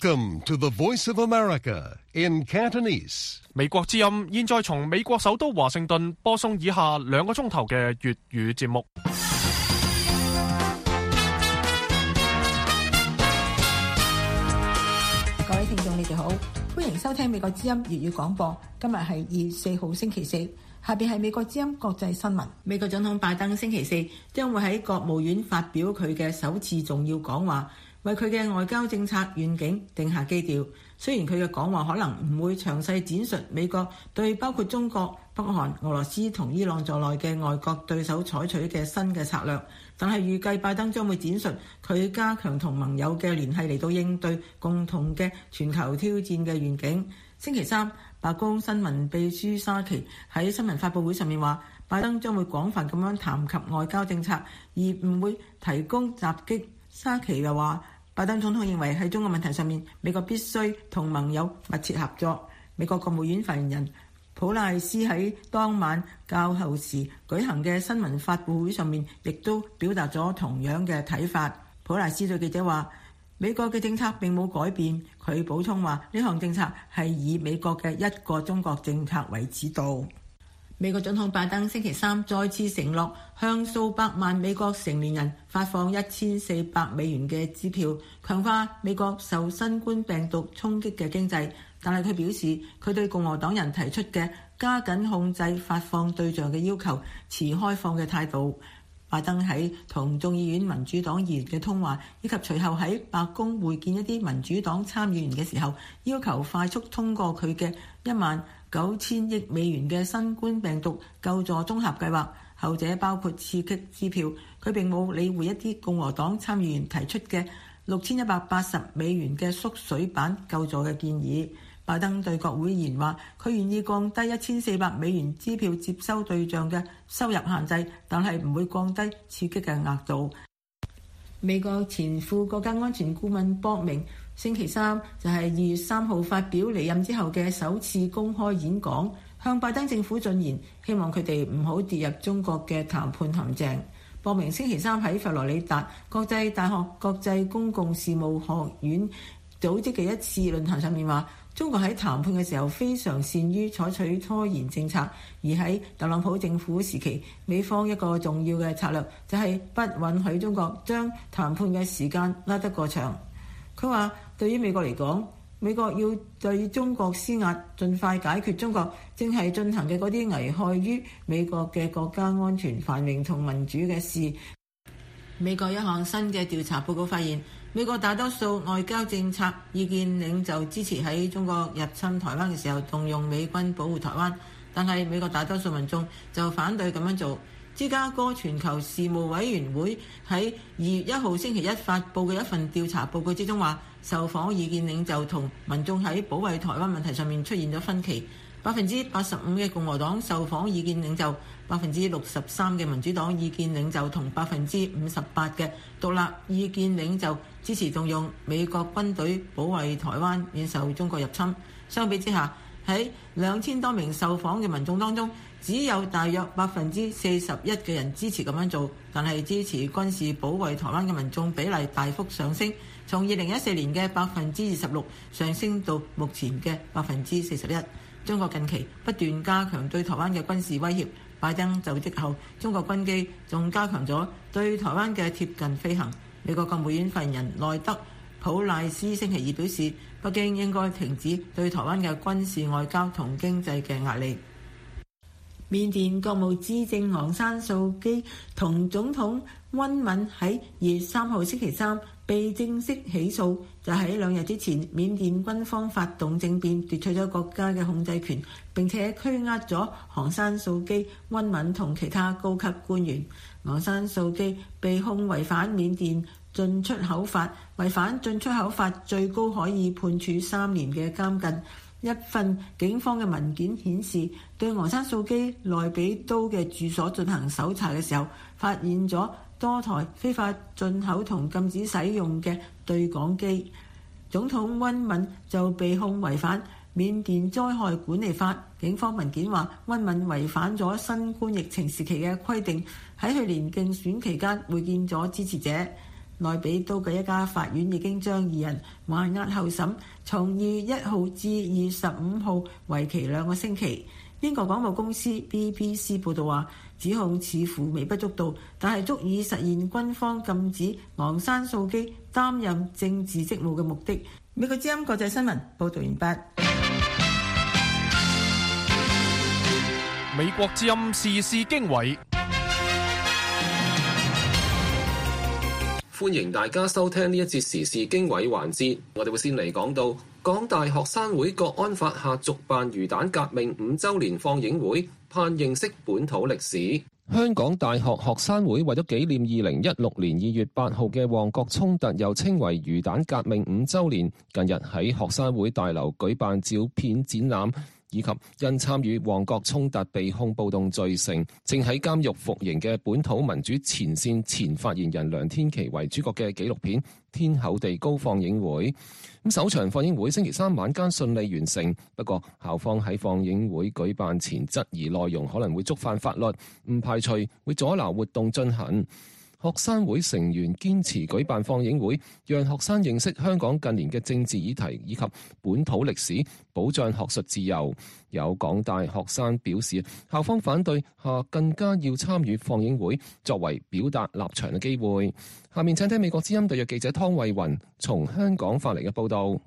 Welcome to the Voice of America in Cantonese. 美國之音現在從美國首都華盛頓播送以下2個鐘頭嘅粵語節目。 各位聽眾，你哋好，歡迎收聽美國之音粵語廣播。今日係2月4號星期四，下邊係美國之音國際新聞。美國總統拜登星期四將會喺國務院發表佢嘅首次重要講話，為佢嘅外交政策願景定下基調。雖然佢嘅講話可能唔會詳細展述美國對包括中國、北韓、俄羅斯同伊朗在內嘅外國對手採取嘅新嘅策略，但係預計拜登將會展述佢加強同盟友嘅聯繫嚟到應對共同嘅全球挑戰嘅願景。星期三，白宮新聞秘書沙奇喺新聞發佈會上面話，拜登將會廣泛咁樣談及外交政策，而唔會提供襲擊。沙奇又話，拜登總統認為喺中國問題上面，美國必須同盟友密切合作。美國國務院發言人普賴斯喺當晚較後時舉行嘅新聞發佈會上面，亦都表達咗同樣嘅睇法。普賴斯對記者話，美國嘅政策並冇改變。佢補充話，呢項政策係以美國嘅一個中國政策為指導。美國總統拜登星期三再次承諾向數百萬美國成年人發放$1400嘅支票，強化美國受新冠病毒衝擊嘅經濟。但係佢表示，佢對共和黨人提出嘅加緊控制發放對象嘅要求持開放嘅態度。拜登喺同眾議院民主黨議員嘅通話，以及隨後喺白宮會見一啲民主黨參議員嘅時候，要求快速通過佢嘅$19,000億嘅新冠病毒救助綜合計劃，後者包括刺激支票。佢並冇理會一啲共和黨參議員提出嘅$6,180嘅縮水版救助嘅建議。拜登對國會議員話，佢願意降低$1,400支票接收對象嘅收入限制，但係唔會降低刺激嘅額度。美國前副國家安全顧問博明星期三就係2月3號發表離任之後嘅首次公開演講，向拜登政府進言，希望佢哋唔好跌入中國嘅談判陷阱。博明星期三喺佛羅里達國際大學國際公共事務學院組織嘅一次論壇上面話，中國喺談判嘅時候非常善於採取拖延政策，而喺特朗普政府時期，美方一個重要嘅策略就係不允許中國將談判嘅時間拉得過長。佢話，對於美國嚟講，美國要對中國施壓，盡快解決中國正係進行嘅嗰啲危害於美國嘅國家安全、繁榮同民主嘅事。美國一項新嘅調查報告發現，美國大多數外交政策意見領袖支持喺中國入侵台灣嘅時候動用美軍保護台灣，但係美國大多數民眾就反對咁樣做。芝加哥全球事務委員會喺2月1號星期一發布嘅一份調查報告之中話，受訪意見領袖同民眾喺保衛台灣問題上面出現咗分歧。85%嘅共和黨受訪意見領袖，63%嘅民主黨意見領袖同58%嘅獨立意見領袖支持動用美國軍隊保衛台灣免受中國入侵。相比之下，喺2000多名受訪嘅民眾當中，只有大約41%嘅人支持咁樣做，但係支持軍事保衛台灣嘅民眾比例大幅上升，從2014年嘅26%上升到目前嘅41%。中國近期不斷加強對台灣嘅軍事威脅，拜登就職後，中國軍機仲加強咗對台灣嘅貼近飛行。美國國務院發言人內德普賴斯星期二表示，北京應該停止對台灣嘅軍事外交同經濟嘅壓力。緬甸國務資政昂山素基同總統溫敏喺2月3號星期三被正式起訴，就喺2日之前，緬甸軍方發動政變，奪取咗國家嘅控制權，並且拘押咗昂山素基、溫敏同其他高級官員。昂山素基被控違反緬甸進出口法，違反進出口法最高可以判處3年嘅監禁。一份警方嘅文件顯示，對昂山素基內比都嘅住所進行搜查嘅時候，發現咗多台非法進口同禁止使用嘅對講機。總統溫敏就被控違反緬甸災害管理法。警方文件話，溫敏違反咗新冠疫情時期嘅規定，喺去年競選期間會見咗支持者。 內比都嘅一家法院已經將二人還押候審，從2月1號至2月15號，為期2個星期。英國廣播公司 BBC 報道話，指控似乎微不足道，但係足以實現軍方禁止昂山素姬擔任政治職務嘅目的。美國之音國際新聞報道完畢。 美國之音時事經緯， 歡迎大家收聽呢一節時事經緯環節。我哋會先嚟講到港大學生會國安法下續辦魚蛋革命5週年放映會，盼認識本土歷史。香港大學學生會為咗紀念2016年2月8號嘅旺角衝突，又稱為魚蛋革命5週年，近日喺學生會大樓舉辦照片展覽，以及因參與旺角衝突被控暴動罪成，正喺監獄服刑嘅本土民主前線前發言人梁天琦為主角嘅紀錄片《天厚地高》放映會。首場放映會星期3晚間順利完成，不過校方喺放映會舉辦前質疑內容可能會觸犯法律，唔排除會阻撓活動進行。學生會成員堅持舉辦放映會，讓學生認識香港近年嘅政治議題以及本土歷史，保障學術自由。有港大學生表示，校方反對下更加要參與放映會，作為表達立場嘅機會。下面請聽美國之音特約記者湯慧雲從香港發嚟嘅報導。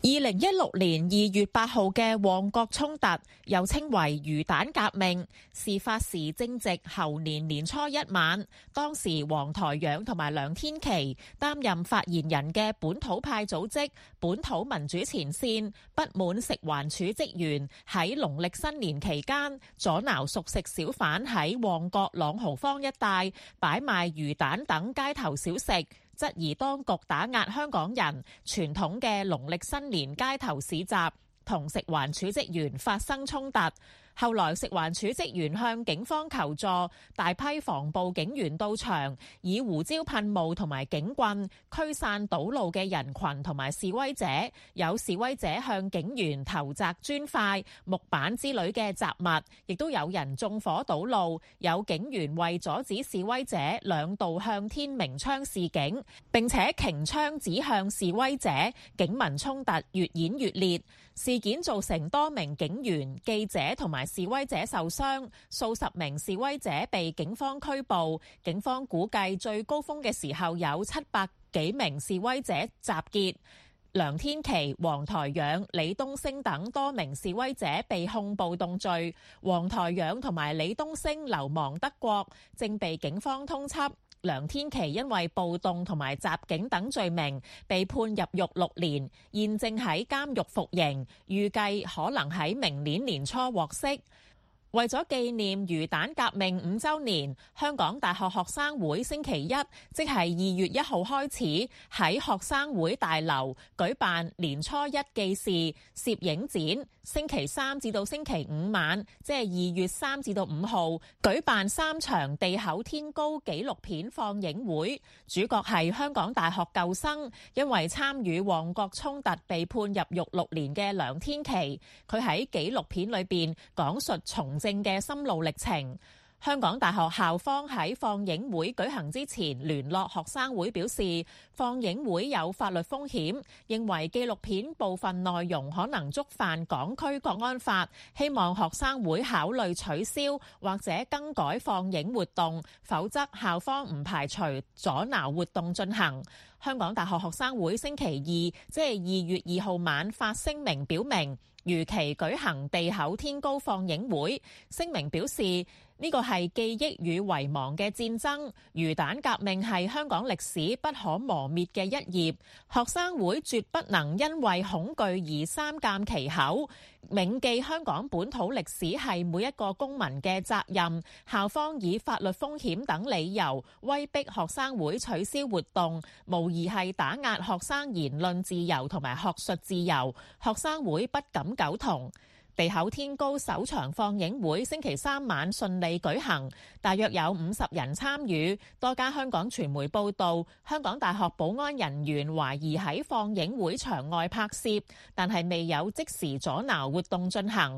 2016年2月8號嘅旺角衝突，又稱為魚蛋革命，事發時正值猴年年初一晚。當時黃台仰同埋梁天琦擔任發言人嘅本土派組織本土民主前線，不滿食環署職員喺農曆新年期間阻撓熟食小販喺旺角朗豪坊一帶擺賣魚蛋等街頭小食，質疑當局打壓香港人傳統嘅農曆新年街頭市集，同食環署職員發生衝突。後來食環署職員向警方求助，大批防暴警員到場，以胡椒噴霧同埋警棍驅散堵路嘅人群同埋示威者。有示威者向警員投擲磚塊、木板之類嘅雜物，亦都有人縱火堵路。有警員為阻止示威者兩度向天鳴槍示警，並且擎槍指向示威者，警民衝突越演越烈。事件造成多名警員、記者同埋示威者受傷，數十名示威者被警方拘捕。警方估計最高峰嘅時候有700幾名示威者集結。梁天琦、黃台仰、李東升等多名示威者被控暴動罪。黃台仰同埋李東升流亡德國，正被警方通緝。梁天琦因為暴動同埋襲警等罪名被判入獄6年，現正喺監獄服刑，預計可能喺明年年初獲釋。為咗紀念魚蛋革命5週年，香港大學學生會星期一，即係2月1號開始，喺學生會大樓舉辦年初一記事攝影展。星期3至到星期5晚，即係2月3至到5號，舉辦3場地厚天高紀錄片放映會。主角係香港大學舊生，因為參與旺角衝突被判入獄6年嘅梁天琦。佢喺紀錄片裏邊講述從政嘅心路歷程。香港大學校方喺放映會舉行之前聯絡學生會，表示放映會有法律風險，認為紀錄片部分內容可能觸犯港區國安法，希望學生會考慮取消或者更改放映活動，否則校方唔排除阻撓活動進行。香港大學學生會星期二，即係2月2號晚發聲明表明，如期舉行地厚天高放映會。聲明表示，呢個係記憶與遺忘嘅戰爭，魚蛋革命係香港歷史不可磨滅嘅一頁。學生會絕不能因為恐懼而三緘其口，銘記香港本土歷史係每一個公民嘅責任。校方以法律風險等理由威逼學生會取消活動，無疑係打壓學生言論自由同埋學術自由。學生會不敢苟同。地厚天高首場放映會星期3晚順利舉行，大約有50人參與。多家香港傳媒報道，香港大學保安人員懷疑喺放映會場外拍攝，但係未有即時阻撓活動進行。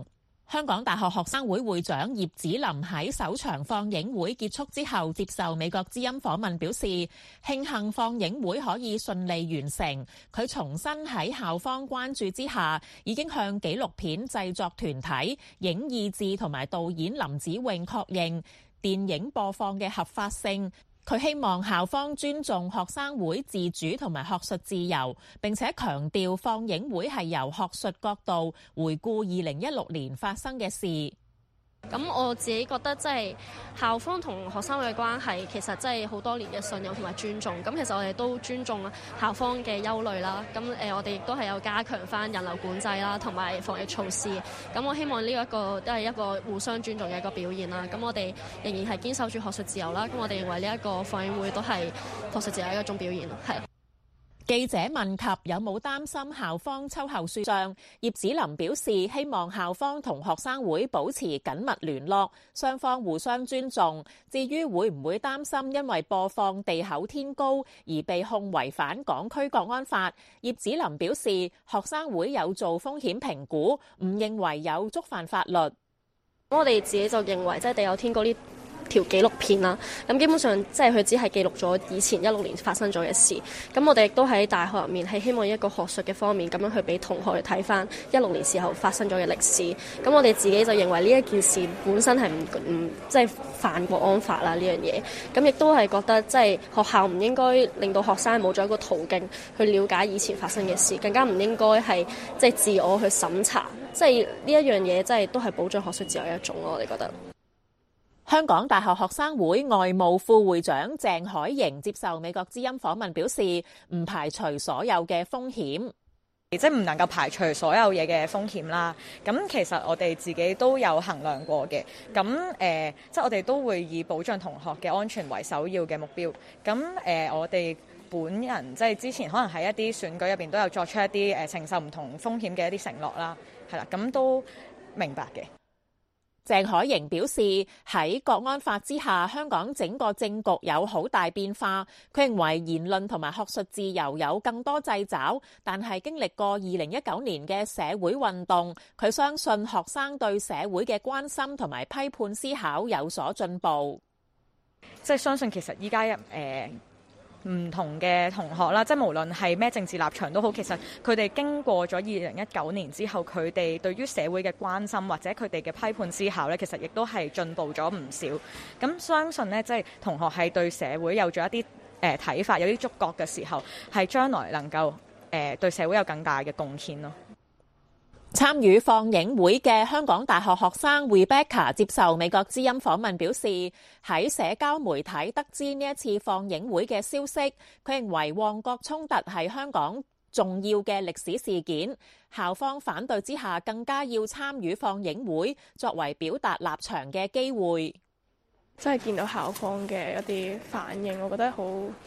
香港大學學生會會長葉梓林喺首場放映會結束之後接受美國之音訪問表示，慶幸放映會可以順利完成。佢重申喺校方關注之下，已經向紀錄片製作團體、影意志同埋導演林子穎確認電影播放嘅合法性。佢希望校方尊重學生會自主同埋學術自由，並且強調放映會係由學術角度回顧2016年發生嘅事。 咁我自己覺得即係校方同學生會嘅關係，其實真係好多年嘅信任同埋尊重。咁其實我哋都尊重校方嘅憂慮啦。咁我哋亦都係有加強翻人流管制啦，同埋防疫措施。咁我希望呢一個都係一個互相尊重嘅一個表現啦。咁我哋仍然係堅守住學術自由啦。咁我哋認為呢一個放映會都係學術自由嘅一種表現。係。 記者問及有冇擔心校方秋後算賬，葉梓林表示希望校方同學生會保持緊密聯絡，雙方互相尊重。至於會唔會擔心因為播放地厚天高而被控違反港區國安法，葉梓林表示學生會有做風險評估，唔認為有觸犯法律。 我哋自己就認為即係地厚天高呢條紀錄片啦，咁基本上即係佢只係記錄咗以前16年發生咗嘅事。咁我哋亦都喺大學入面係希望一個學術嘅方面咁樣去俾同學去睇翻16年時候發生咗嘅歷史。咁我哋自己就認為呢一件事本身係唔即係犯國安法啦呢樣嘢。咁亦都係覺得即係學校唔應該令到學生冇咗一個途徑去了解以前發生嘅事，更加唔應該係即係自我去審查。即係呢一樣嘢，即係都係保障學術自由嘅一種咯。我哋覺得。 香港大學學生會外務副會長鄭海瑩接受美國之音訪問表示，唔排除所有嘅風險， 即係唔能夠排除所有嘢嘅風險啦。咁其實我哋自己都有衡量過嘅。咁即係我哋都會以保障同學嘅安全為首要嘅目標。咁我哋本人即係之前可能喺一啲選舉入邊都有作出一啲承受唔同風險嘅一啲承諾啦。係啦，咁都明白嘅。 鄭海瑩表示，喺國安法之下，香港整個政局有好大變化。佢認為言論同埋學術自由有更多掣肘，但係經歷過2019年嘅社會運動，佢相信學生對社會嘅關心同埋批判思考有所進步。 即係相信其實依家唔同嘅同學啦，即係無論係咩政治立場都好，其實佢哋經過咗2019年之後，佢哋對於社會嘅關心或者佢哋嘅批判思考咧，其實亦都係進步咗唔少。咁相信咧，即係同學係對社會有咗一啲睇法，有啲觸覺嘅時候，係將來能夠對社會有更大嘅貢獻咯。 參與放映會嘅香港大學學生 Rebecca 接受美國之音訪問表示，喺社交媒體得知呢一次放映會嘅消息，佢認為旺角衝突係香港重要嘅歷史事件，校方反對之下更加要參與放映會，作為表達立場嘅機會。 真係見到校方嘅一啲反應，我覺得好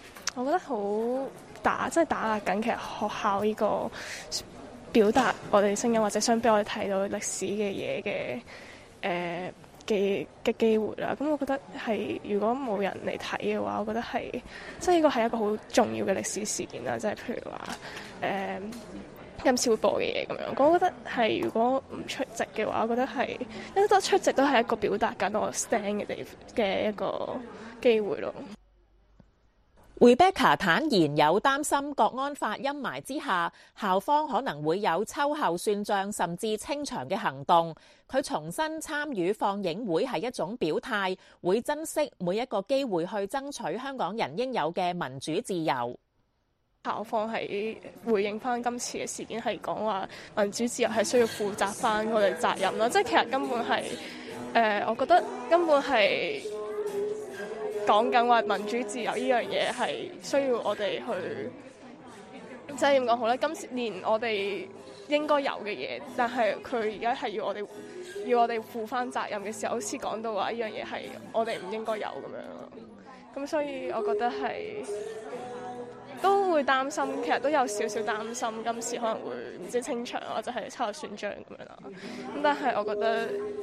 即係打壓緊其實學校呢個表達我哋聲音，或者想俾我哋睇到歷史嘅嘢嘅機會啦。咁我覺得係如果冇人嚟睇嘅話，我覺得係即係呢個係一個好重要嘅歷史事件啦。即係譬如話今次會播嘅嘢咁樣，我覺得係如果唔出席嘅話，我覺得係因為出席都係一個表達緊我 stand 嘅一個機會咯。 Rebecca 坦言有擔心國安法陰霾之下，校方可能會有秋後算賬甚至清場嘅行動。佢重申參與放映會係一種表態，會珍惜每一個機會去爭取香港人應有嘅民主自由。 校方係回應翻今次嘅事件，係講話民主自由係需要負責翻我哋責任啦。即係其實根本係我覺得根本係講緊話民主自由呢樣嘢係需要我哋去，即係點講好咧？今次連我哋應該有嘅嘢，但係佢而家係要我哋負翻責任嘅時候，好似講到話呢樣嘢係我哋唔應該有咁樣咯。咁所以我覺得係都會擔心，其實都有少少擔心今次可能會唔知清場或者係秋後算賬咁樣啦。咁但係我覺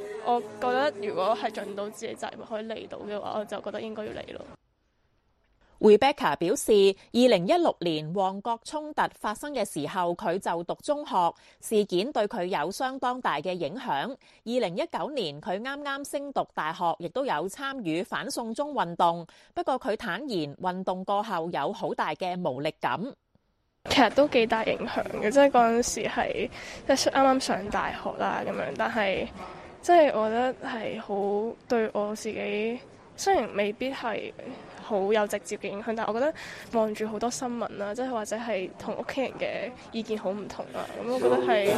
得如果係盡到自己責任可以嚟到嘅話，我就覺得應該要嚟咯。 Rebecca 表示，2016年旺角衝突發生嘅時候，佢就讀中學，事件對佢有相當大嘅影響。2019年佢啱啱升讀大學，亦都有參與反送中運動。不過佢坦言，運動過後有好大嘅無力感。 其實都幾大影響嘅，即係嗰陣時係即係啱啱上大學啦咁樣，但係即係我覺得係好對我自己，雖然未必係好有直接嘅影響，但係我覺得望住好多新聞啦，即係或者係同屋企人嘅意見好唔同啦，咁我覺得係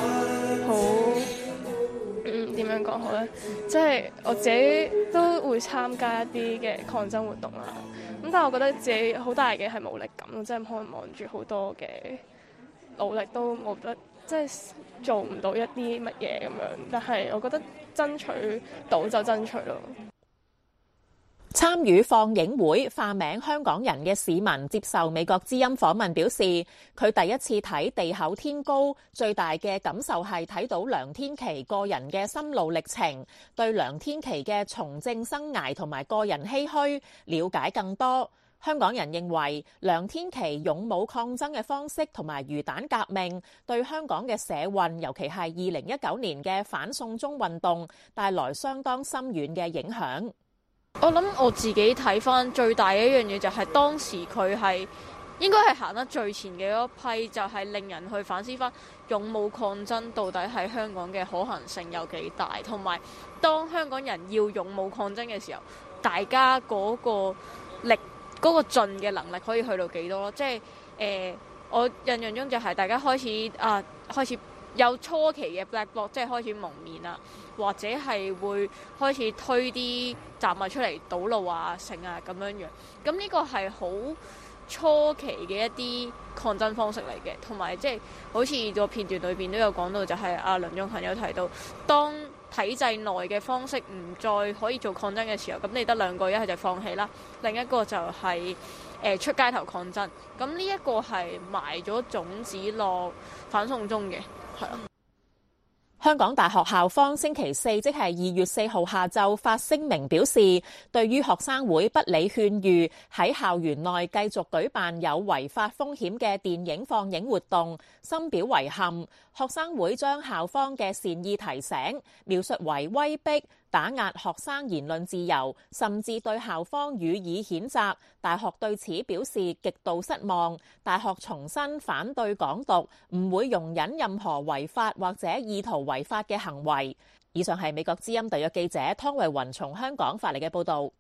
好點樣講好咧？即係我自己都會參加一啲嘅抗爭活動啦，咁但係我覺得自己好大嘅係無力感咯，即係可能望住好多嘅努力都冇得，即係做唔到一啲乜嘢咁樣，但係我覺得爭取到就爭取咯。 參與放映會化名香港人嘅市民接受美國之音訪問表示，佢第一次睇地厚天高，最大嘅感受係睇到梁天琦個人嘅心路歷程，對梁天琦嘅從政生涯同埋個人唏噓了解更多。香港人認為梁天琦勇武抗爭嘅方式同埋魚蛋革命對香港嘅社運，尤其係2019年嘅反送中運動帶來相當深遠嘅影響。 我諗我自己睇翻最大嘅一樣嘢就係當時佢係應該係行得最前嘅一批，就係令人去反思翻勇武抗爭到底喺香港嘅可行性有幾大，同埋當香港人要勇武抗爭嘅時候，大家嗰個力嗰個盡嘅能力可以去到幾多咯？即係我印象中就係大家開始有初期嘅 Black Bloc， 即係開始蒙面啊，或者係會開始推啲雜物出嚟堵路啊、成啊咁樣樣。咁呢個係好初期嘅一啲抗爭方式嚟嘅，同埋即係好似個片段裏邊都有講到，就係梁頌恆有提到，當體制內嘅方式唔再可以做抗爭嘅時候，咁你得兩個，一係就放棄啦，另一個就係出街頭抗爭。咁呢一個係埋咗種子落反送中嘅。 香港大學校方星期四，即係2月4號下晝發聲明表示，對於學生會不理勸喻喺校園內繼續舉辦有違法風險嘅電影放映活動，深表遺憾。學生會將校方嘅善意提醒描述為威逼、打壓學生言論自由，甚至對校方予以譴責。大學對此表示極度失望。大學重申反對港獨，唔會容忍任何違法或者意圖違法嘅行為。以上係美國之音特約記者湯慧雲從香港發嚟嘅報導。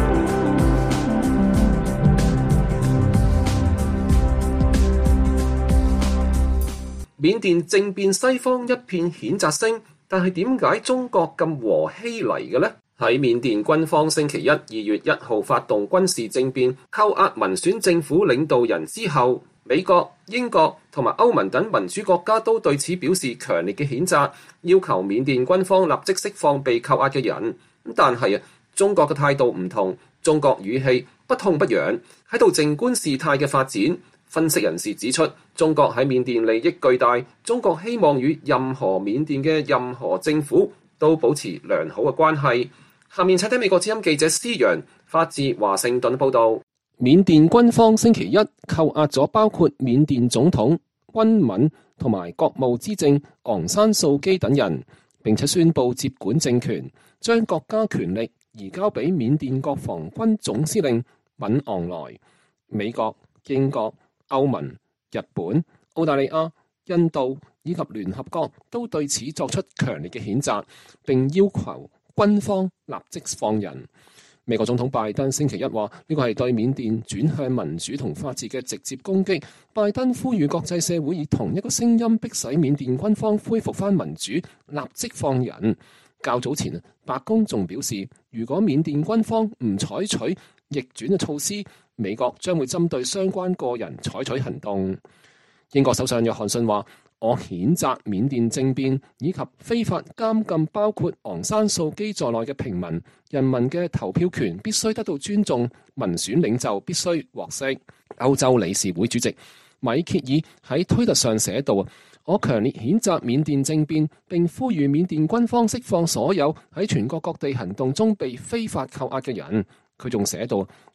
緬甸政變西方一片譴責聲，但係點解中國咁和稀泥嘅呢？喺緬甸軍方星期一2月1號發動軍事政變，扣押民選政府領導人之後，美國、英國同埋歐盟等民主國家都對此表示強烈嘅譴責，要求緬甸軍方立即釋放被扣押嘅人。但係中國嘅態度唔同，中國語氣不痛不癢，喺度靜觀事態嘅發展。分析人士指出，中國喺緬甸利益巨大，中國希望與任何緬甸嘅任何政府都保持良好嘅關係。下面請聽美國之音記者施陽發自華盛頓報道。緬甸軍方星期一扣押咗包括緬甸總統溫敏同埋國務資政昂山素基等人，並且宣布接管政權，將國家權力移交俾緬甸國防軍總司令敏昂萊。美國、英國、歐盟、日本、澳大利亞、印度以及聯合國都對此作出強烈嘅譴責，並要求軍方立即放人。美國總統拜登星期一話，呢個係對緬甸轉向民主同法治嘅直接攻擊。拜登呼籲國際社會以同一個聲音迫使緬甸軍方恢復翻民主，立即放人。較早前，白宮仲表示，如果緬甸軍方唔採取逆轉嘅措施，美國將會針對相關個人採取行動。英國首相約翰遜話，我譴責緬甸政變以及非法監禁包括昂山素基在內嘅平民，人民嘅投票權必須得到尊重，民選領袖必須獲釋。歐洲理事會主席米歇爾喺推特上寫道，我強烈譴責緬甸政變，並呼籲緬甸軍方釋放所有喺全國各地行動中被非法扣押嘅人。佢仲寫道，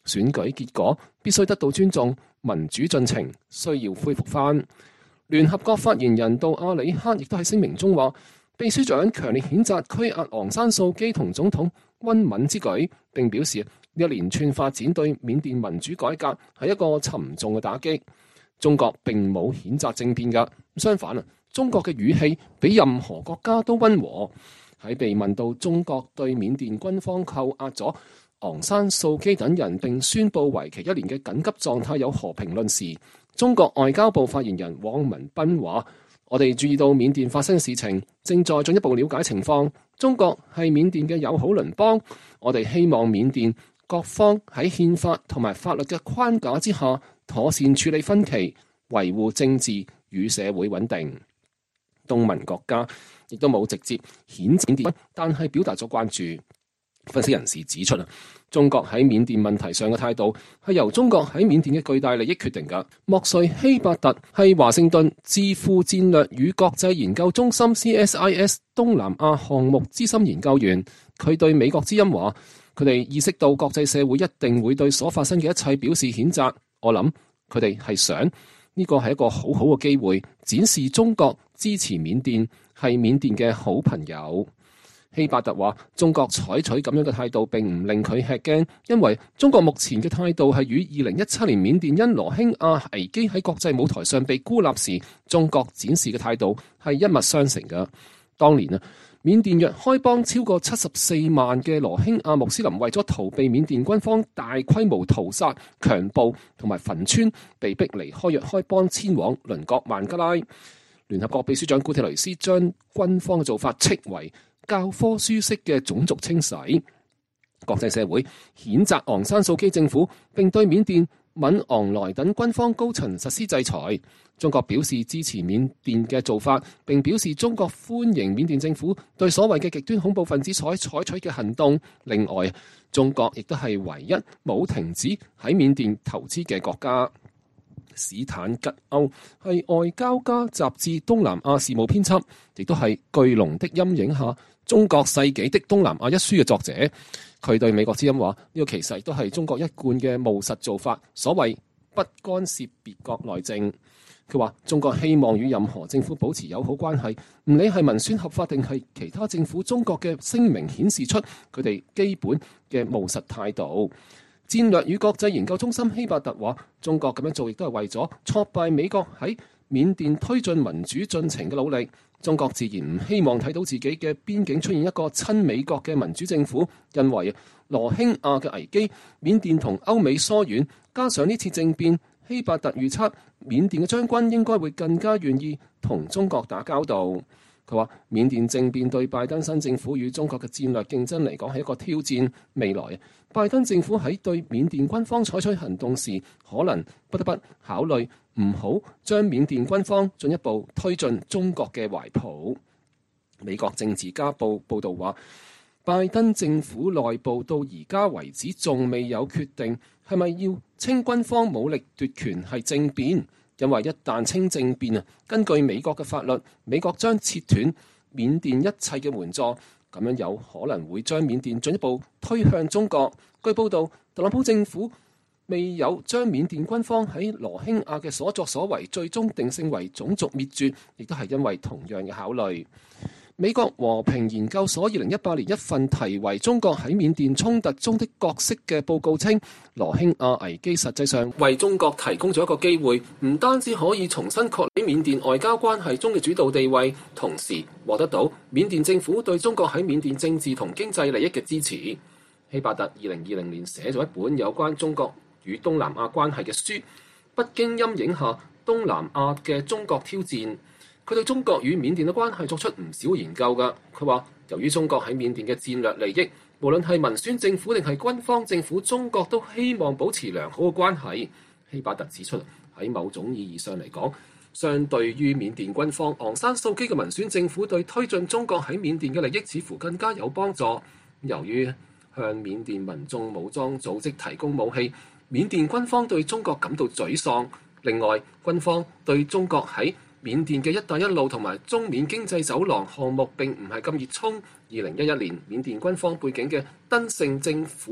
選舉結果必須得到尊重，民主進程需要恢復返。聯合國發言人杜阿里克亦都喺聲明中話，秘書長強烈譴責拘押昂山素基同總統溫敏之舉，並表示呢一連串發展對緬甸民主改革係一個沉重嘅打擊。中國並冇譴責政變㗎，相反啊，中國嘅語氣比任何國家都溫和。喺被問到中國對緬甸軍方扣押咗昂山素基等人並宣布為期1年嘅緊急狀態有何評論時，中國外交部發言人汪文斌話：我哋注意到緬甸發生嘅事情，正在進一步了解情況。中國係緬甸嘅友好鄰邦，我哋希望緬甸各方喺憲法同埋法律嘅框架之下，妥善處理分歧，維護政治與社會穩定。東盟國家亦都冇直接譴責緬甸，但係表達咗關注。分析人士指出中國喺緬甸問題上嘅態度係由中國喺緬甸嘅巨大利益決定㗎。莫瑞希伯特係華盛頓智庫戰略與國際研究中心 CSIS 東南亞項目資深研究員，佢對美國之音話：佢哋意識到國際社會一定會對所發生嘅一切表示譴責。我諗佢哋係想呢個係一個好好嘅機會，展示中國支持緬甸，係緬甸嘅好朋友。希伯特話：中國採取咁樣嘅態度並唔令佢吃驚，因為中國目前嘅態度係與2017年緬甸因羅興亞危機喺國際舞台上被孤立時，中國展示嘅態度係一脈相承嘅。當年緬甸若開邦超過74萬嘅羅興亞穆斯林為咗逃避緬甸軍方大規模屠殺、強暴同埋焚村，被逼離開若開邦遷往鄰國孟加拉。聯合國秘書長古特雷斯將軍方嘅做法斥為教科書式嘅種族清洗。國際社會譴責昂山素基政府，並對緬甸敏昂萊等軍方高層實施制裁。中國表示支持緬甸嘅做法，並表示中國歡迎緬甸政府對所謂嘅極端恐怖分子所採取嘅行動。另外，中國亦都係唯一冇停止喺緬甸投資嘅國家。史坦吉歐係外交家雜誌東南亞事務編輯，亦都係巨龍的陰影下中國世紀的東南亞一書嘅作者。佢對美國之音話：呢個其實都係中國一貫嘅務實做法，所謂不干涉別國內政。佢話中國希望與任何政府保持友好關係，唔理係民選合法定係其他政府，中國嘅聲明顯示出佢哋基本嘅務實態度。戰略與國際研究中心希伯特話：中國咁樣做亦都係為咗挫敗美國喺緬甸推進民主進程嘅努力。中國自然唔希望睇到自己嘅邊境出現一個親美國嘅民主政府，因為羅興亞嘅危機，緬甸同歐美疏遠，加上呢次政變，希伯特預測緬甸嘅將軍應該會更加願意同中國打交道。佢話緬甸政變對拜登新政府與中國嘅戰略競爭嚟講係一個挑戰。未來拜登政府喺對緬甸軍方採取行動時，可能不得不考慮唔好將緬甸軍方進一步推進中國嘅懷抱。美國政治家報道話，拜登政府內部到而家為止仲未有決定係咪要稱軍方武力奪權係政變。因為一旦稱政變根據美國嘅法律，美國將切斷緬甸一切嘅援助，咁樣有可能會將緬甸進一步推向中國。據報道，特朗普政府未有將緬甸軍方喺羅興亞嘅所作所為最終定性為種族滅絕，亦都係因為同樣嘅考慮。美國和平研究所2018年一份題為《中國喺緬甸衝突中的角色》嘅報告稱，羅興亞危機實際上為中國提供咗一個機會，唔單止可以重新確立緬甸外交關係中嘅主導地位，同時獲得到緬甸政府對中國喺緬甸政治同經濟利益嘅支持。希伯特2020年寫咗一本有關中國與東南亞關係嘅書《北京陰影下東南亞嘅中國挑戰》。佢對中國與緬甸嘅關係作出唔少研究㗎。佢話，由於中國喺緬甸嘅戰略利益，無論係民選政府定係軍方政府，中國都希望保持良好嘅關係。希伯特指出，喺某種意義上嚟講，相對於緬甸軍方，昂山素基嘅民選政府對推進中國喺緬甸嘅利益似乎更加有幫助。由於向緬甸民眾武裝組織提供武器，緬甸軍方對中國感到沮喪。另外，軍方對中國喺緬甸嘅一帶一路同埋中緬經濟走廊項目並唔係咁熱衷。2011年，緬甸軍方背景嘅登盛政府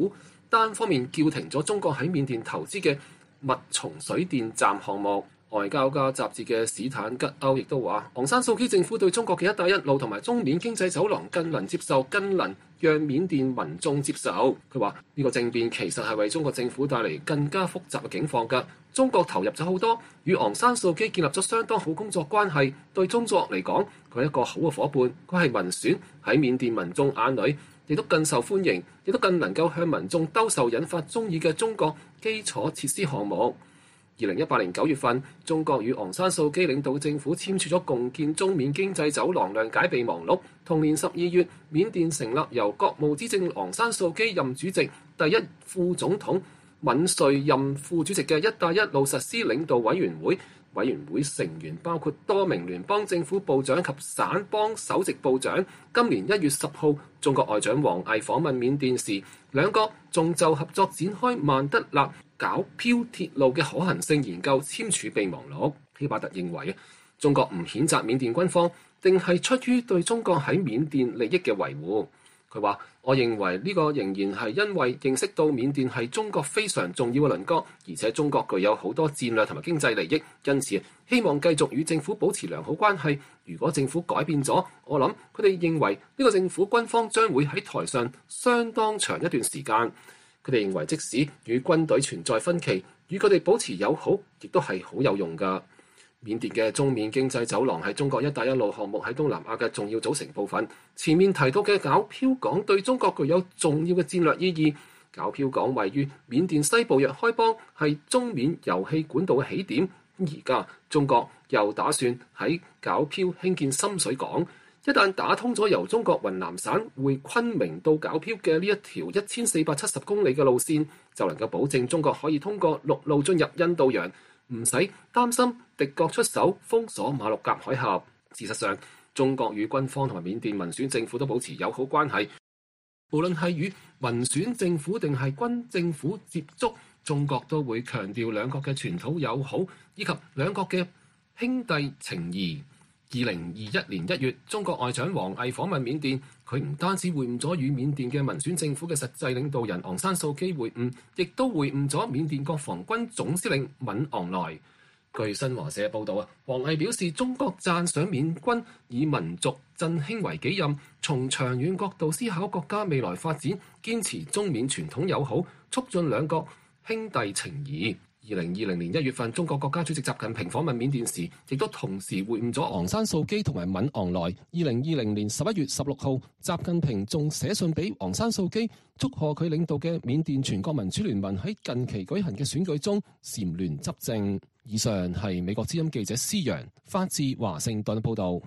單方面叫停咗中國喺緬甸投資嘅密松水電站項目。外交家雜誌嘅史坦吉歐亦都話，昂山素基政府對中國嘅一帶一路同埋中緬經濟走廊更能接受，更能讓緬甸民眾接受。佢話呢個政變其實係為中國政府帶嚟更加複雜嘅境況㗎。中國投入咗好多，與昂山素基建立咗相當好工作關係，對中國嚟講，佢係一個好嘅夥伴。佢係民選，喺緬甸民眾眼裏亦都更受歡迎，亦都更能夠向民眾兜售引發爭議嘅中國基礎設施項目。2018年9月份，中國與昂山素基領導政府簽署咗共建中緬經濟走廊諒解備忘錄。同年12月，緬甸成立由國務資政昂山素基任主席、第一副總統敏瑞任副主席嘅一帶一路實施領導委員會。委員會成員包括多名聯邦政府部長及省邦首席部長。今年1月10號，中國外長王毅訪問緬甸時，兩國仲就合作展開曼德勒皎漂鐵路嘅可行性研究簽署備忘錄。希巴特認為，中國唔譴責緬甸軍方，定係出於對中國喺緬甸利益嘅維護。佢話：我認為呢個仍然係因為認識到緬甸係中國非常重要嘅鄰國，而且中國具有好多戰略同埋經濟利益，因此希望繼續與政府保持良好關係。如果政府改變咗，我諗佢哋認為呢個政府軍方將會喺台上相當長一段時間。佢哋認為即使與軍隊存在分歧，與佢哋保持友好，亦都係好有用㗎。緬甸嘅中緬經濟走廊係中國一帶一路項目喺東南亞嘅重要組成部分。前面提到嘅皎漂港對中國具有重要嘅戰略意義。皎漂港位於緬甸西部若開邦，係中緬油氣管道嘅起點。而家中國又打算喺皎漂興建深水港。一旦打通咗由中國雲南省會昆明到皎漂嘅呢一條1470公里嘅路線，就能夠保證中國可以通過陸路進入印度洋，唔使擔心敵國出手封鎖馬六甲海峽。事實上，中國與軍方同埋緬甸民選政府都保持友好關係。無論係與民選政府定係軍政府接觸，中國都會強調兩國嘅傳統友好以及兩國嘅兄弟情誼。2021年1月，中國外長王毅訪問緬甸，佢唔單止會晤咗與緬甸嘅民選政府嘅實際領導人昂山素基會晤，亦都會晤咗緬甸國防軍總司令敏昂萊。據新華社報導，王毅表示，中國讚賞緬軍以民族振興為己任，從長遠角度思考國家未來發展，堅持中緬傳統友好，促進兩國兄弟情誼。2020年1月份，中國國家主席習近平訪問緬甸時，亦都同時會晤咗昂山素基同埋敏昂萊。2020年11月16號，習近平仲寫信俾昂山素基，祝賀佢領導嘅緬甸全國民主聯盟喺近期舉行嘅選舉中蟬聯執政。以上係美國之音記者施洋發自華盛頓報導。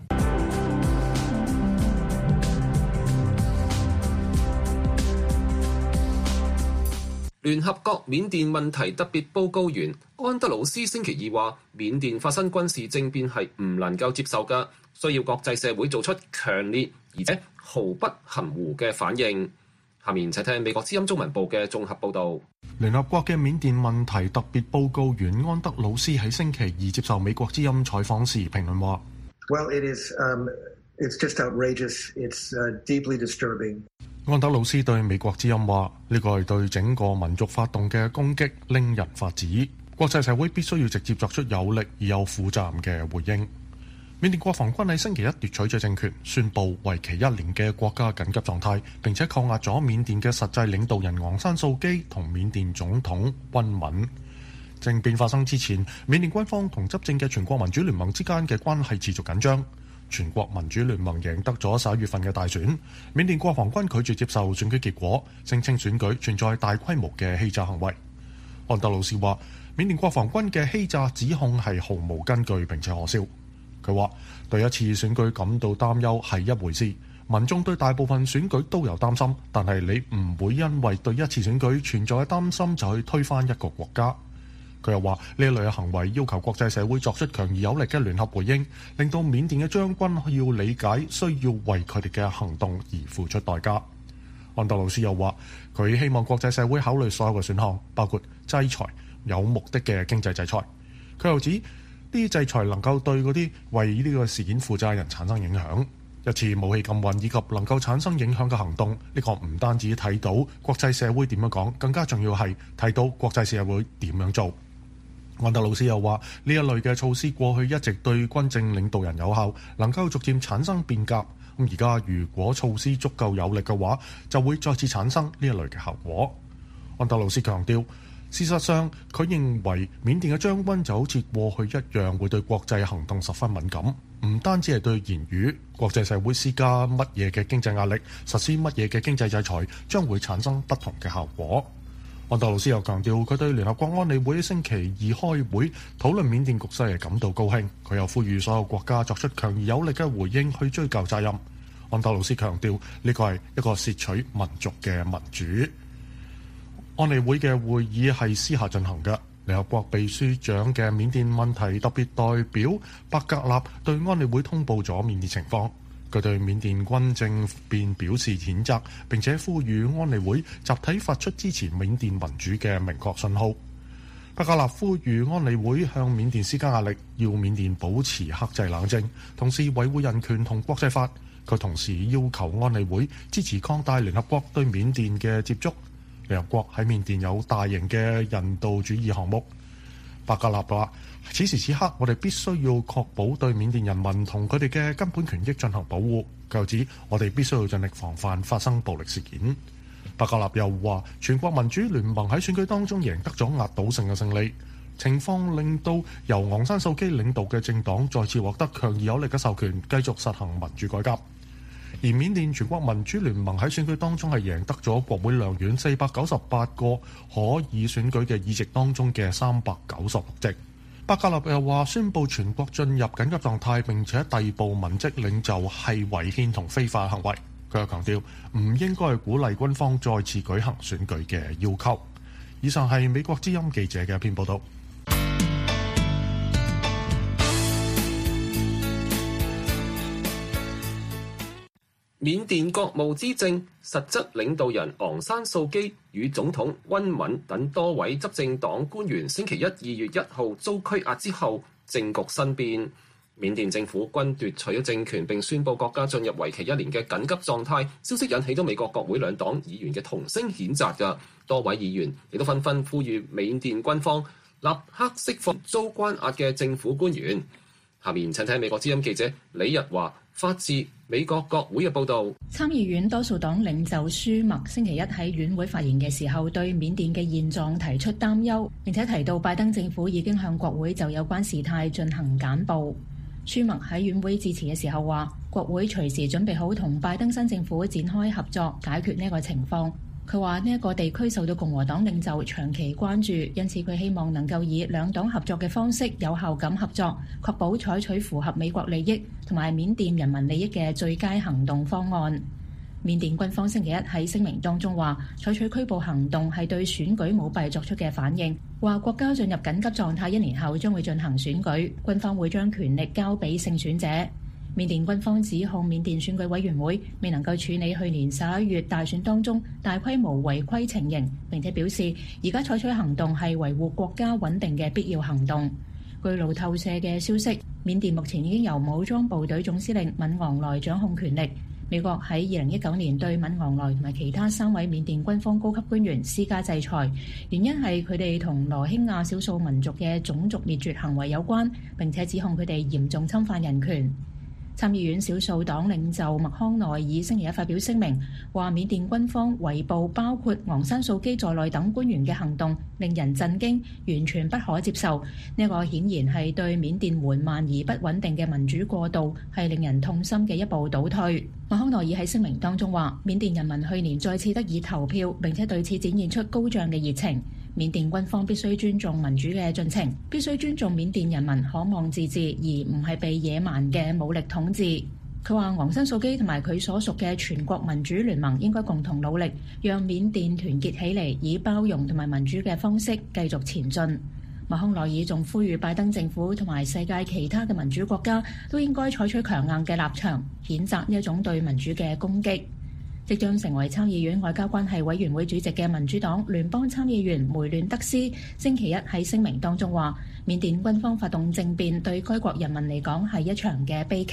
聯合國緬甸問題特別報告員安德魯斯星期二話，緬甸發生軍事政變係唔能夠接受㗎，需要國際社會做出強烈而且毫不含糊嘅反應。下面請聽美國之音中文部嘅綜合報導。 聯合國嘅緬甸問題特別報告員安德魯斯喺星期二接受美國之音採訪時評論話 ：Well, it's just outrageous. It's deeply disturbing. 安德魯斯對美國之音話：呢個係對整個民族發動嘅攻擊，令人髮指。國際社會必須要直接作出有力而又負責任嘅回應。緬甸國防軍喺星期一奪取咗政權，宣布為期1年嘅國家緊急狀態，並且扣押咗緬甸嘅實際領導人昂山素基同緬甸總統溫敏。政變發生之前，緬甸軍方同執政嘅全國民主聯盟之間嘅關係持續緊張。全國民主聯盟贏得咗11月份嘅大選，緬甸國防軍拒絕接受選舉結果，聲稱選舉存在大規模嘅欺詐行為。安德魯斯話：緬甸國防軍嘅欺詐指控係毫無根據並且可笑。佢話：對一次選舉感到擔憂係一回事，民眾對大部分選舉都有擔心，但係你唔會因為對一次選舉存在嘅擔心就去推翻一個國家。佢又話：呢一類嘅行為要求國際社會作出強而有力嘅聯合回應，令到緬甸嘅將軍要理解需要為佢哋嘅行動而付出代價。安德魯斯又話：佢希望國際社會考慮所有嘅選項，包括制裁、有目的嘅經濟制裁。佢又指呢啲制裁能夠對嗰啲為呢個事件負責人產生影響。 一次武器禁運以及能夠產生影響嘅行動，呢個唔單止睇到國際社會點樣講，更加重要係睇到國際社會點樣做。安德魯斯又話：呢一類嘅措施過去一直對軍政領導人有效，能夠逐漸產生變革。咁而家如果措施足夠有力嘅話，就會再次產生呢一類嘅效果。安德魯斯強調，事實上佢認為緬甸嘅將軍就好似過去一樣，會對國際行動十分敏感，唔單止係對言語，國際社會施加乜嘢嘅經濟壓力，實施乜嘢嘅經濟制裁，將會產生不同嘅效果。安德魯斯又強調，佢對聯合國安理會星期二開會討論緬甸局勢係感到高興。佢又呼籲所有國家作出強而有力嘅回應去追究責任。安德魯斯強調，呢個係一個竊取民族嘅民主。安理會嘅會議係私下進行嘅。聯合國秘書長嘅緬甸問題特別代表白格納對安理會通報咗緬甸情況。佢對緬甸軍政變表示譴責，並且呼籲安理會集體發出支持緬甸民主嘅明確信號。白格納呼籲安理會向緬甸施加壓力，要緬甸保持克制冷靜，同時維護人權同國際法。佢同時要求安理會支持擴大聯合國對緬甸嘅接觸。聯合國喺緬甸有大型嘅人道主義項目。白格納話：此時此刻，我哋必須要確保對緬甸人民同佢哋嘅根本權益進行保護。佢又指，我哋必須要盡力防範發生暴力事件。白格納又話：全國民主聯盟喺選舉當中贏得咗壓倒性嘅勝利，情況令到由昂山素姬領導嘅政黨再次獲得強而有力嘅授權，繼續實行民主改革。而緬甸全國民主聯盟喺選舉當中係贏得咗國會兩院498個可以選舉嘅議席當中嘅396席。白格納又話：宣布全國進入緊急狀態並且逮捕文職領袖係違憲同非法行為。佢又強調唔應該鼓勵軍方再次舉行選舉嘅要求。以上係美國之音記者嘅一篇報道。 緬甸國務資政、實質領導人昂山素姬與總統溫敏等多位執政黨官員星期一2月1號遭拘押之後，政局新變。緬甸政府軍奪取咗政權並宣布國家進入為期1年嘅緊急狀態，消息引起咗美國國會兩黨議員嘅同聲譴責㗎。多位議員亦都紛紛呼籲緬甸軍方立刻釋放遭關押嘅政府官員。下面請聽美國之音記者李日華發自美國國會嘅報導。 參議院多數黨領袖舒默星期一喺院會發言嘅時候，對緬甸嘅現狀提出擔憂，並且提到拜登政府已經向國會就有關事態進行簡報。舒默喺院會致辭嘅時候話，國會隨時準備好同拜登新政府展開合作，解決呢個情況。佢話呢一個地區受到共和黨領袖長期關注，因此佢希望能夠以兩黨合作嘅方式有效咁合作，確保採取符合美國利益同埋緬甸人民利益嘅最佳行動方案。緬甸軍方星期一喺聲明當中話，採取拘捕行動係對選舉舞弊作出嘅反應，話國家進入緊急狀態1年後將會進行選舉，軍方會將權力交俾勝選者。緬甸軍方指控緬甸選舉委員會未能夠處理去年11月大選當中大規模違規情形，並且表示而家採取行動係維護國家穩定嘅必要行動。據路透社嘅消息，緬甸目前已經由武裝部隊總司令敏昂萊掌控權力。美國喺2019年對敏昂萊同埋其他3位緬甸軍方高級官員施加制裁，原因係佢哋同羅興亞少數民族嘅種族滅絕行為有關，並且指控佢哋嚴重侵犯人權。參議院少數黨領袖麥康奈爾星期一發表聲明，話緬甸軍方圍捕包括昂山素姬在內等官員嘅行動令人震驚，完全不可接受。呢個顯然係對緬甸緩慢而不穩定嘅民主過渡係令人痛心嘅一步倒退。麥康奈爾喺聲明當中話，緬甸人民去年再次得以投票，並且對此展現出高漲嘅熱情。緬甸軍方必須尊重民主嘅進程，必須尊重緬甸人民渴望自治，而唔係被野蠻嘅武力統治。佢話昂山素姬同埋佢所屬嘅全國民主聯盟應該共同努力，讓緬甸團結起嚟，以包容同埋民主嘅方式繼續前進。麥康奈爾仲呼籲拜登政府同埋世界其他嘅民主國家都應該採取強硬嘅立場，譴責呢一種對民主嘅攻擊。即將成為參議院外交關係委員會主席嘅民主黨聯邦參議員梅亂德斯星期一喺聲明當中話，緬甸軍方發動政變對該國人民嚟講係一場嘅悲劇。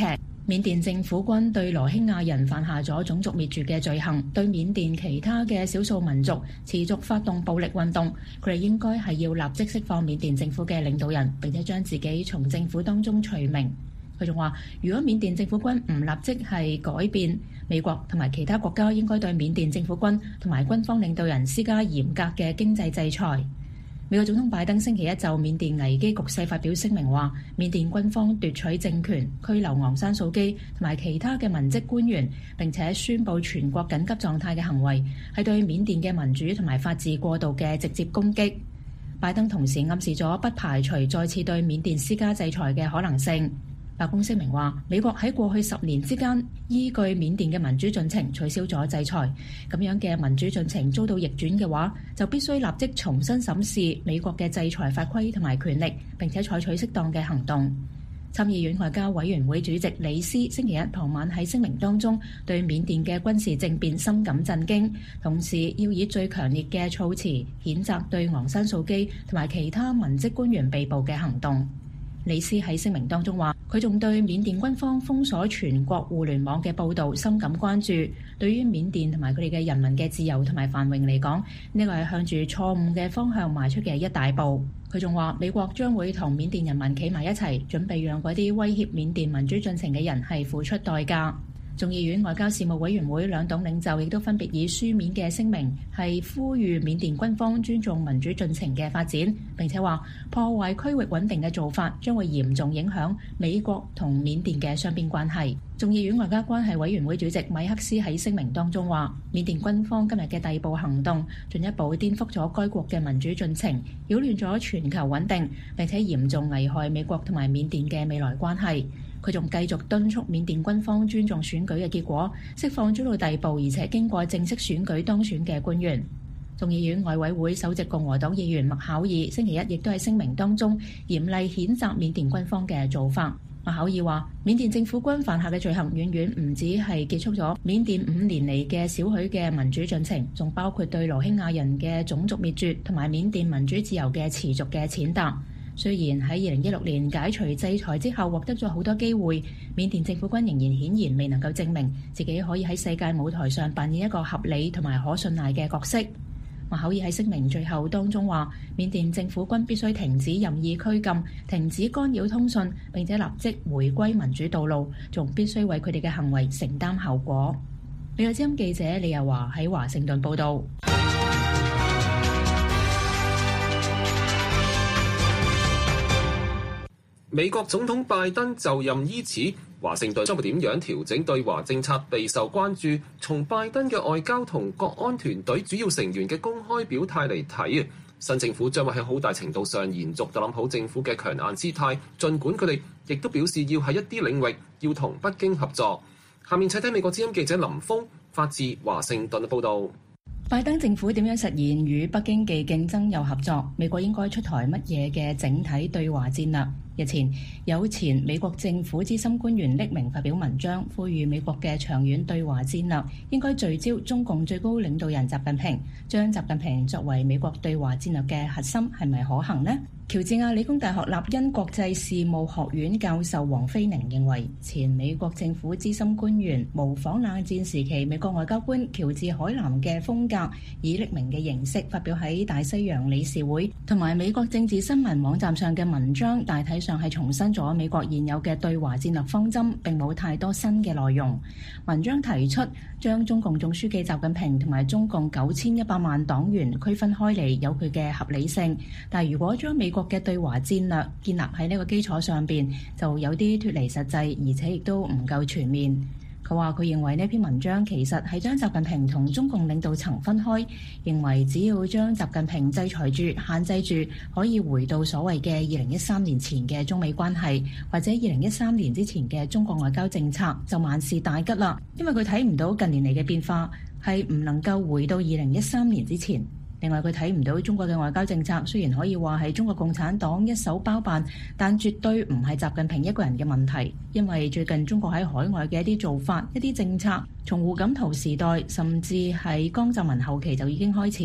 緬甸政府軍對羅興亞人犯下咗種族滅絕嘅罪行，對緬甸其他嘅少數民族持續發動暴力運動，佢哋應該係要立即釋放緬甸政府嘅領導人，並且將自己從政府當中除名。佢仲話，如果緬甸政府軍唔立即係改變，美國同埋其他國家應該對緬甸政府軍同埋軍方領導人施加嚴格嘅經濟制裁。美國總統拜登星期一就緬甸危機局勢發表聲明，話緬甸軍方奪取政權、拘留昂山素基同埋其他嘅文職官員，並且宣布全國緊急狀態嘅行為，係對緬甸嘅民主同埋法治過渡嘅直接攻擊。拜登同時暗示咗不排除再次對緬甸施加制裁嘅可能性。白宮聲明話，美國喺過去10年之間，依據緬甸嘅民主進程取消咗制裁。咁樣嘅民主進程遭到逆轉嘅話，就必須立即重新審視美國嘅制裁法規同埋權力，並且採取適當嘅行動。參議院外交委員會主席李斯星期一傍晚喺聲明當中，對緬甸嘅軍事政變深感震驚，同時要以最強烈嘅措辭譴責對昂山素基同埋其他文職官員被捕嘅行動。李斯喺聲明當中話，佢仲對緬甸軍方封鎖全國互聯網嘅報導深感關注。對於緬甸同埋佢哋嘅人民嘅自由同埋繁榮嚟講，呢個係向住錯誤嘅方向邁出嘅一大步。佢仲話，美國將會同緬甸人民企埋一齊，準備讓嗰啲威脅緬甸民主進程嘅人係付出代價。眾議院外交事務委員會兩黨領袖亦都分別以書面嘅聲明，係呼籲緬甸軍方尊重民主進程嘅發展，並且話破壞區域穩定嘅做法將會嚴重影響美國同緬甸嘅雙邊關係。眾議院外交關係委員會主席米克斯喺聲明當中話，緬甸軍方今日嘅逮捕行動進一步顛覆咗該國嘅民主進程，擾亂咗全球穩定，並且嚴重危害美國同埋緬甸嘅未來關係。佢仲繼續敦促緬甸軍方尊重選舉嘅結果，釋放遭到逮捕而且經過正式選舉當選嘅官員。眾議院外委會首席共和黨議員麥考爾星期一亦都喺聲明當中嚴厲譴責緬甸軍方嘅做法。麥考爾話，緬甸政府軍犯下嘅罪行遠遠唔止係結束咗緬甸5年嚟嘅少許嘅民主進程，仲包括對羅興亞人嘅種族滅絕同埋緬甸民主自由嘅持續嘅踐踏。雖然喺2016年解除制裁之後獲得咗好多機會，緬甸政府軍仍然顯然未能夠證明自己可以喺世界舞台上扮演一個合理同埋可信賴嘅角色。麥考爾喺聲明最後當中話，緬甸政府軍必須停止任意拘禁，停止干擾通訊，並且立即回歸民主道路，仲必須為佢哋嘅行為承擔後果。美國之音記者李日華喺華盛頓報導。 美國總統拜登就任伊始，華盛頓將會點樣調整對華政策備受關注。從拜登嘅外交同國安團隊主要成員嘅公開表態嚟睇，新政府將會喺好大程度上延續特朗普政府嘅強硬姿態，儘管佢哋亦都表示要喺一啲領域要同北京合作。下面請睇美國之音記者林峰發自華盛頓嘅報導。 拜登政府點樣實現與北京既競爭又合作？美國應該出台乜嘢嘅整體對華戰略？日前有前美國政府資深官員匿名發表文章，呼籲美國嘅長遠對華戰略應該聚焦中共最高領導人習近平，將習近平作為美國對華戰略嘅核心，係咪可行呢？喬治亞理工大學立因國際事務學院教授黃飛寧認為，前美國政府資深官員模仿冷戰時期美國外交官喬治海南嘅風格，以匿名嘅形式發表喺大西洋理事會同埋美國政治新聞網站上嘅文章，大體上係重申咗美國現有嘅對華戰略方針，並冇太多新嘅內容。文章提出將中共總書記習近平同埋中共9100萬黨員區分開嚟，有佢嘅合理性，但係如果將美國嘅對華戰略建立喺呢個基礎上邊，就有啲脫離實際，而且亦都唔夠全面。佢話佢認為呢篇文章其實係將習近平同中共領導層分開，認為只要將習近平制裁住、限制住，可以回到所謂嘅2013年前嘅中美關係，或者2013年之前嘅中國外交政策，就萬事大吉啦。因為佢睇唔到近年嚟嘅變化係唔能夠回到2013年之前。另外佢睇唔到中國嘅外交政策雖然可以話係中國共產黨一手包辦，但絕對唔係習近平一個人嘅問題，因為最近中國喺海外嘅一啲做法、一啲政策，從胡錦濤時代甚至係江澤民後期就已經開始，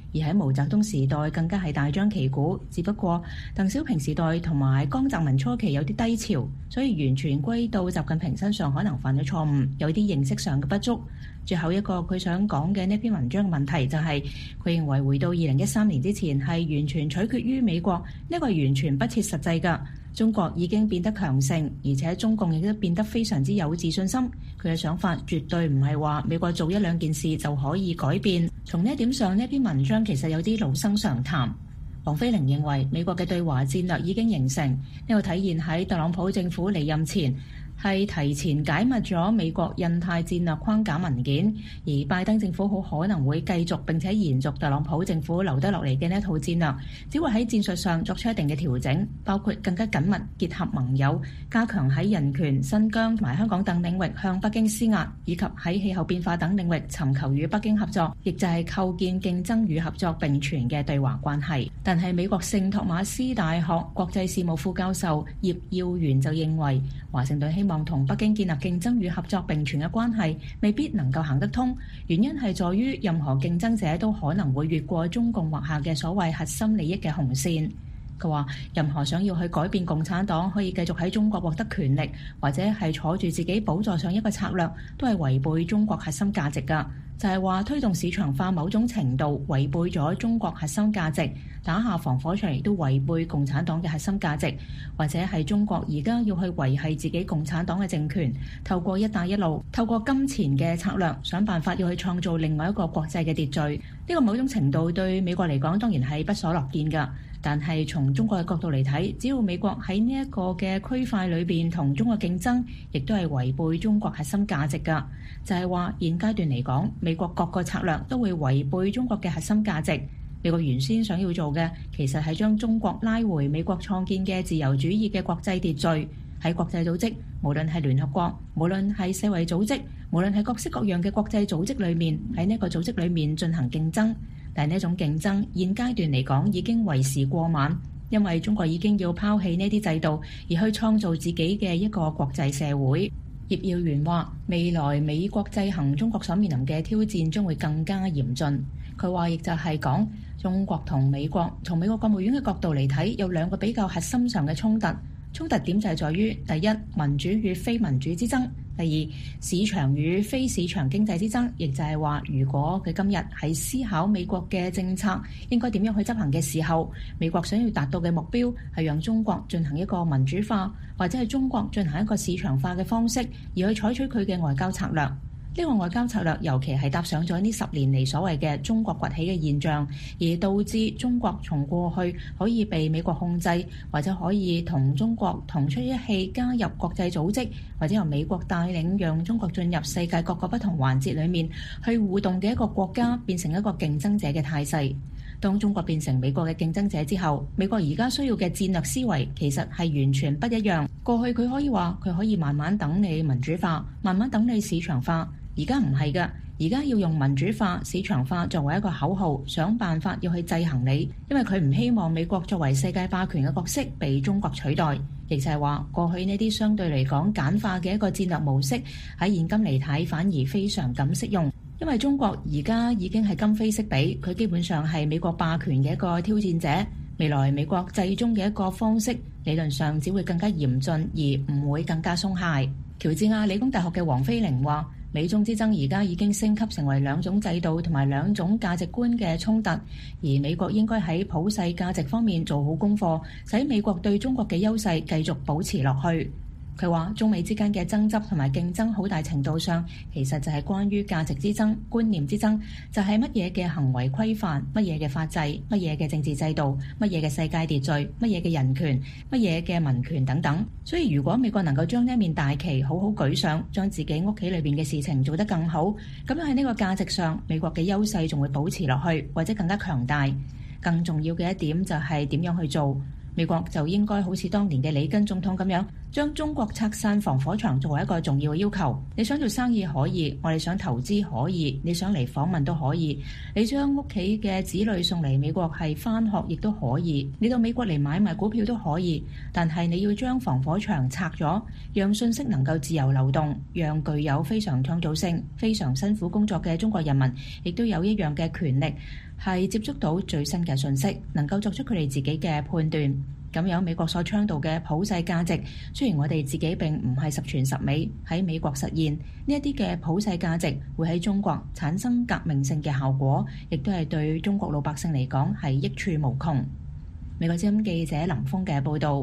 而喺毛澤東時代更加係大張旗鼓。只不過鄧小平時代同埋江澤民初期有啲低潮，所以完全歸到習近平身上可能犯咗錯誤，有啲認識上嘅不足。最後一個佢想講嘅呢篇文章嘅問題就係，佢認為回到2013年之前係完全取決於美國，呢個係完全不切實際㗎。中國已經變得強盛，而且中共亦都變得非常之有自信心。佢嘅想法絕對唔係話美國做一兩件事就可以改變。從呢一點上，呢篇文章其實有啲老生常談。王飛凌認為美國嘅對華戰略已經形成，呢個體現喺特朗普政府離任前係提前解密咗美國印太戰略框架文件，而拜登政府好可能會繼續並且延續特朗普政府留得落嚟嘅呢一套戰略，只會喺戰術上作出一定嘅調整，包括更加緊密結合盟友，加強喺人權、新疆同埋香港等領域向北京施壓，以及喺氣候變化等領域尋求與北京合作，亦就係構建競爭與合作並存嘅對華關係。但係美國聖托馬斯大學國際事務副教授葉耀元就認為，華盛頓希望同北京建立競爭與合作並存嘅關係未必能夠行得通，原因係在於任何競爭者都可能會越過中共劃下嘅所謂核心利益嘅紅線。佢話任何想要去改變共產黨可以繼續喺中國獲得權力，或者係坐住自己寶座上一個策略，都係違背中國核心價值㗎。就係話推動市場化某種程度違背咗中國核心價值，打下防火牆亦都違背共產黨嘅核心價值，或者係中國而家要去維繫自己共產黨嘅政權，透過一帶一路，透過金錢嘅策略，想辦法要去創造另外一個國際嘅秩序。呢個某種程度對美國嚟講當然係不所樂見㗎。但係從中國嘅角度嚟睇，只要美國喺呢一個嘅區塊裏邊同中國競爭，亦都係違背中國核心價值㗎。就係話現階段嚟講，美國各個策略都會違背中國嘅核心價值。美國原先想要做嘅，其實係將中國拉回美國創建嘅自由主義嘅國際秩序，喺國際組織，無論係聯合國，無論係世衛組織，無論係各式各樣嘅國際組織裏面，喺呢個組織裏面進行競爭。但係呢種競爭現階段嚟講已經為時過晚，因為中國已經要拋棄呢啲制度，而去創造自己嘅一個國際社會。葉耀元話：未來美國制衡中國所面臨嘅挑戰將會更加嚴峻。佢話亦就係講中國同美國，從美國國務院嘅角度嚟睇，有兩個比較核心上嘅衝突。衝突點就係在於第一，民主與非民主之爭；第二，市場與非市場經濟之爭。亦就係話，如果佢今日喺思考美國嘅政策應該點樣去執行嘅時候，美國想要達到嘅目標係讓中國進行一個民主化，或者係中國進行一個市場化嘅方式，而去採取佢嘅外交策略。呢個外交策略尤其係搭上咗呢10年嚟所謂嘅中國崛起嘅現象，而導致中國從過去可以被美國控制，或者可以同中國同出一氣加入國際組織，或者由美國帶領讓中國進入世界各個不同環節裡面去互動嘅一個國家，變成一個競爭者嘅態勢。當中國變成美國嘅競爭者之後，美國而家需要嘅戰略思維其實係完全不一樣。過去佢可以話佢可以慢慢等你民主化，慢慢等你市場化。而家唔係㗎，而家要用民主化、市場化作為一個口號，想辦法要去制衡你，因為佢唔希望美國作為世界霸權嘅角色被中國取代。亦就係話，過去呢啲相對嚟講簡化嘅一個戰略模式，喺現今嚟睇反而非常咁適用，因為中國而家已經係今非昔比，佢基本上係美國霸權嘅一個挑戰者。未來美國制中嘅一個方式，理論上只會更加嚴峻，而唔會更加鬆懈。喬治亞理工大學嘅黃飛凌話：美中之爭而家已經升級成為兩種制度同埋兩種價值觀嘅衝突，而美國應該喺普世價值方面做好功課，使美國對中國嘅優勢繼續保持落去。佢話中美之間嘅爭執同埋競爭好大程度上其實就係關於價值之爭、觀念之爭，就係乜嘢嘅行為規範、乜嘢嘅法制、乜嘢嘅政治制度、乜嘢嘅世界秩序、乜嘢嘅人權、乜嘢嘅民權等等。所以如果美國能夠將呢一面大旗好好舉上，將自己屋企裏邊嘅事情做得更好，咁樣喺呢個價值上美國嘅優勢仲會保持落去，或者更加強大。更重要嘅一點就係點樣去做。美國就應該好似當年嘅里根總統咁樣，將中國拆散防火牆作為一個重要嘅要求。你想做生意可以，我哋想投資可以，你想嚟訪問都可以。你將屋企嘅子女送嚟美國係返學亦都可以，你到美國嚟買賣股票都可以。但係你要將防火牆拆咗，讓信息能夠自由流動，讓具有非常創造性、非常辛苦工作嘅中國人民亦都有一樣嘅權力係接觸到最新嘅信息，能夠作出佢哋自己嘅判斷。咁樣美國所倡導嘅普世價值，雖然我哋自己並唔係十全十美，喺美國實現呢一啲嘅普世價值，會喺中國產生革命性嘅效果，亦都係對中國老百姓嚟講係益處無窮。美國之音記者林峰嘅報導。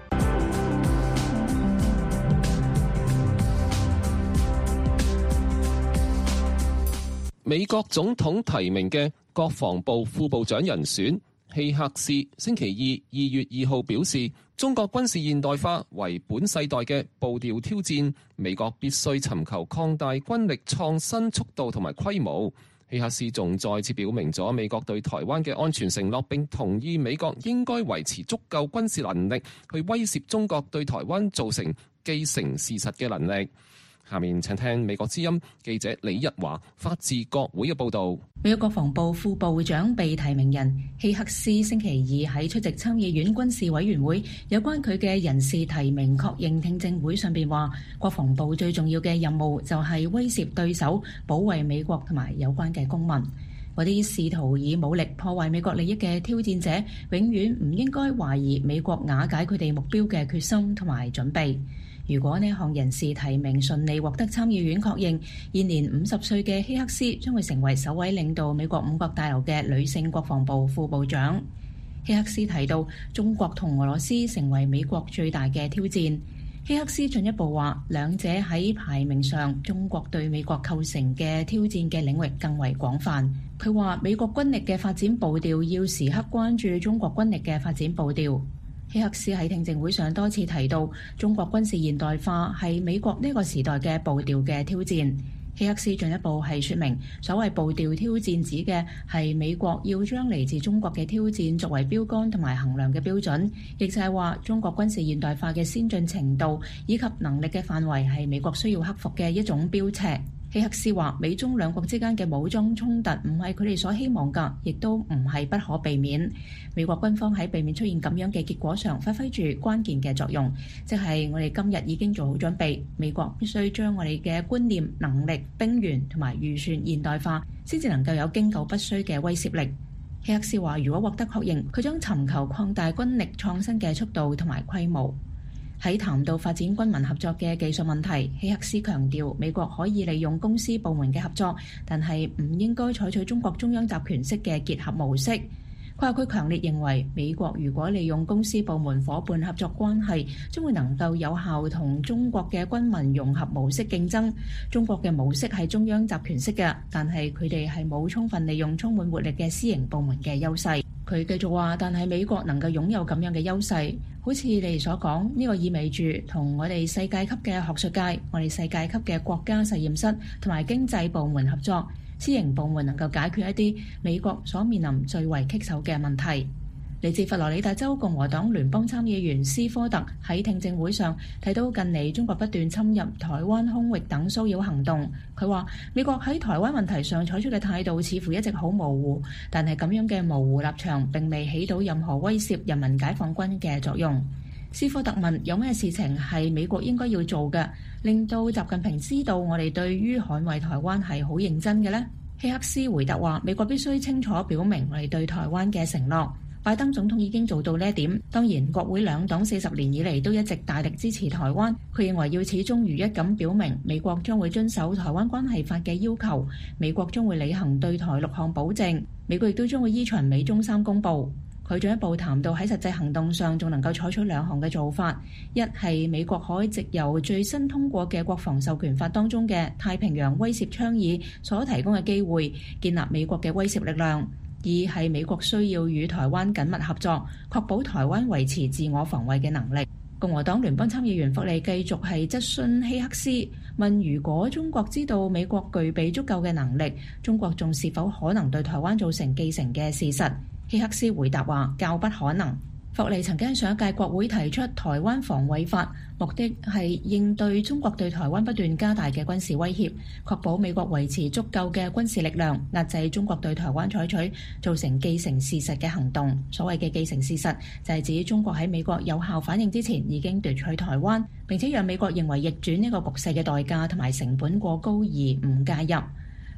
美國總統提名嘅國防部副部長人選希克斯星期二2月2號表示，中國軍事現代化為本世代嘅步調挑戰，美國必須尋求擴大軍力創新速度同埋規模。希克斯仲再次表明咗美國對台灣嘅安全承諾，並同意美國應該維持足夠軍事能力去威懾中國對台灣造成既成事實嘅能力。下面請聽美國之音記者李日華發自國會嘅報導。 美國國防部副部長被提名人希克斯星期二喺出席參議院軍事委員會有關佢嘅人事提名確認聽證會上邊話，國防部最重要嘅任務就係威懾對手，保衛美國同埋有關嘅公民。嗰啲試圖以武力破壞美國利益嘅挑戰者，永遠唔應該懷疑美國瓦解佢哋目標嘅決心同埋準備。如果呢項人事提名順利獲得參議院確認，現年50歲嘅希克斯將會成為首位領導美國五角大樓嘅女性國防部副部長。希克斯提到，中國同俄羅斯成為美國最大嘅挑戰。希克斯進一步話，兩者喺排名上，中國對美國構成嘅挑戰嘅領域更為廣泛。佢話，美國軍力嘅發展步調要時刻關注中國軍力嘅發展步調。希克斯喺聽證會上多次提到，中國軍事現代化係美國呢個時代嘅步調嘅挑戰。希克斯進一步係說明，所謂步調挑戰指嘅係美國要將嚟自中國嘅挑戰作為標杆同埋衡量嘅標準，亦就係話中國軍事現代化嘅先進程度以及能力嘅範圍係美國需要克服嘅一種標尺。希克斯話，美中兩國之間嘅武裝衝突唔係佢哋所希望㗎，亦都唔係不可避免。美國軍方喺避免出現咁樣嘅結果上發揮住關鍵嘅作用，即係我哋今日已經做好準備，美國必須將我哋嘅觀念、能力、兵員同埋預算現代化，先至能夠有經久不衰嘅威懾力。希克斯話，如果獲得確認，佢將尋求擴大軍力創新嘅速度同埋規模。喺談到發展軍民合作嘅技術問題，希克斯強調美國可以利用公私部門嘅合作，但係唔應該採取中國中央集權式嘅結合模式。佢話佢強烈認為美國如果利用公私部門夥伴合作關係，將會能夠有效同中國嘅軍民融合模式競爭。中國嘅模式係中央集權式嘅，但係佢哋係冇充分利用充滿活力嘅私營部門嘅優勢。佢繼續話，但係美國能夠擁有咁樣嘅優勢，好似你哋所講，呢個意味住同我哋世界級嘅學術界、我哋世界級嘅國家實驗室同埋經濟部門合作，私營部門能夠解決一啲美國所面臨最為棘手嘅問題。嚟自佛羅里達州共和黨聯邦參議員斯科特喺聽證會上提到，近嚟中國不斷侵入台灣空域等騷擾行動。佢話美國喺台灣問題上採取嘅態度似乎一直好模糊，但係咁樣嘅模糊立場並未起到任何威懾人民解放軍嘅作用。斯科特問，有咩事情係美國應該要做嘅，令到習近平知道我哋對於捍衛台灣係好認真嘅呢？希克斯回答話，美國必須清楚表明我哋對台灣嘅承諾。拜登總統已經做到呢一點，當然國會兩黨40年以嚟都一直大力支持台灣。佢認為要始終如一咁表明，美國將會遵守台灣關係法嘅要求，美國將會履行對台6項保證，美國亦都將會依循美中3公報。佢進一步談到喺實際行動上仲能夠採取2項嘅做法，一係美國可以藉由最新通過嘅國防授權法當中嘅太平洋威懾倡議所提供嘅機會，建立美國嘅威懾力量。二係美國需要與台灣緊密合作，確保台灣維持自我防衛嘅能力。共和黨聯邦參議員霍利繼續係質詢希克斯，問如果中國知道美國具備足夠嘅能力，中國仲是否可能對台灣造成既成嘅事實？希克斯回答話，較不可能。霍利曾經喺上一屆國會提出台灣防衛法，目的係應對中國對台灣不斷加大嘅軍事威脅，確保美國維持足夠嘅軍事力量，壓制中國對台灣採取造成既成事實嘅行動。所謂嘅既成事實就係指中國喺美國有效反應之前已經奪取台灣，並且讓美國認為逆轉呢個局勢嘅代價同埋成本過高而唔介入。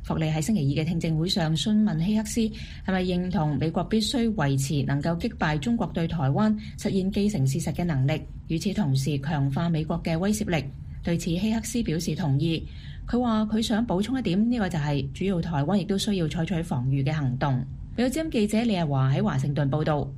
霍利喺星期二嘅聽證會上詢問希克斯係咪認同美國必須維持能夠擊敗中國對台灣實現既成事實嘅能力，與此同時強化美國嘅威懾力。對此希克斯表示同意。佢話佢想補充一點，呢個就係主要台灣亦都需要採取防禦嘅行動。美國之音記者李日華喺華盛頓報道。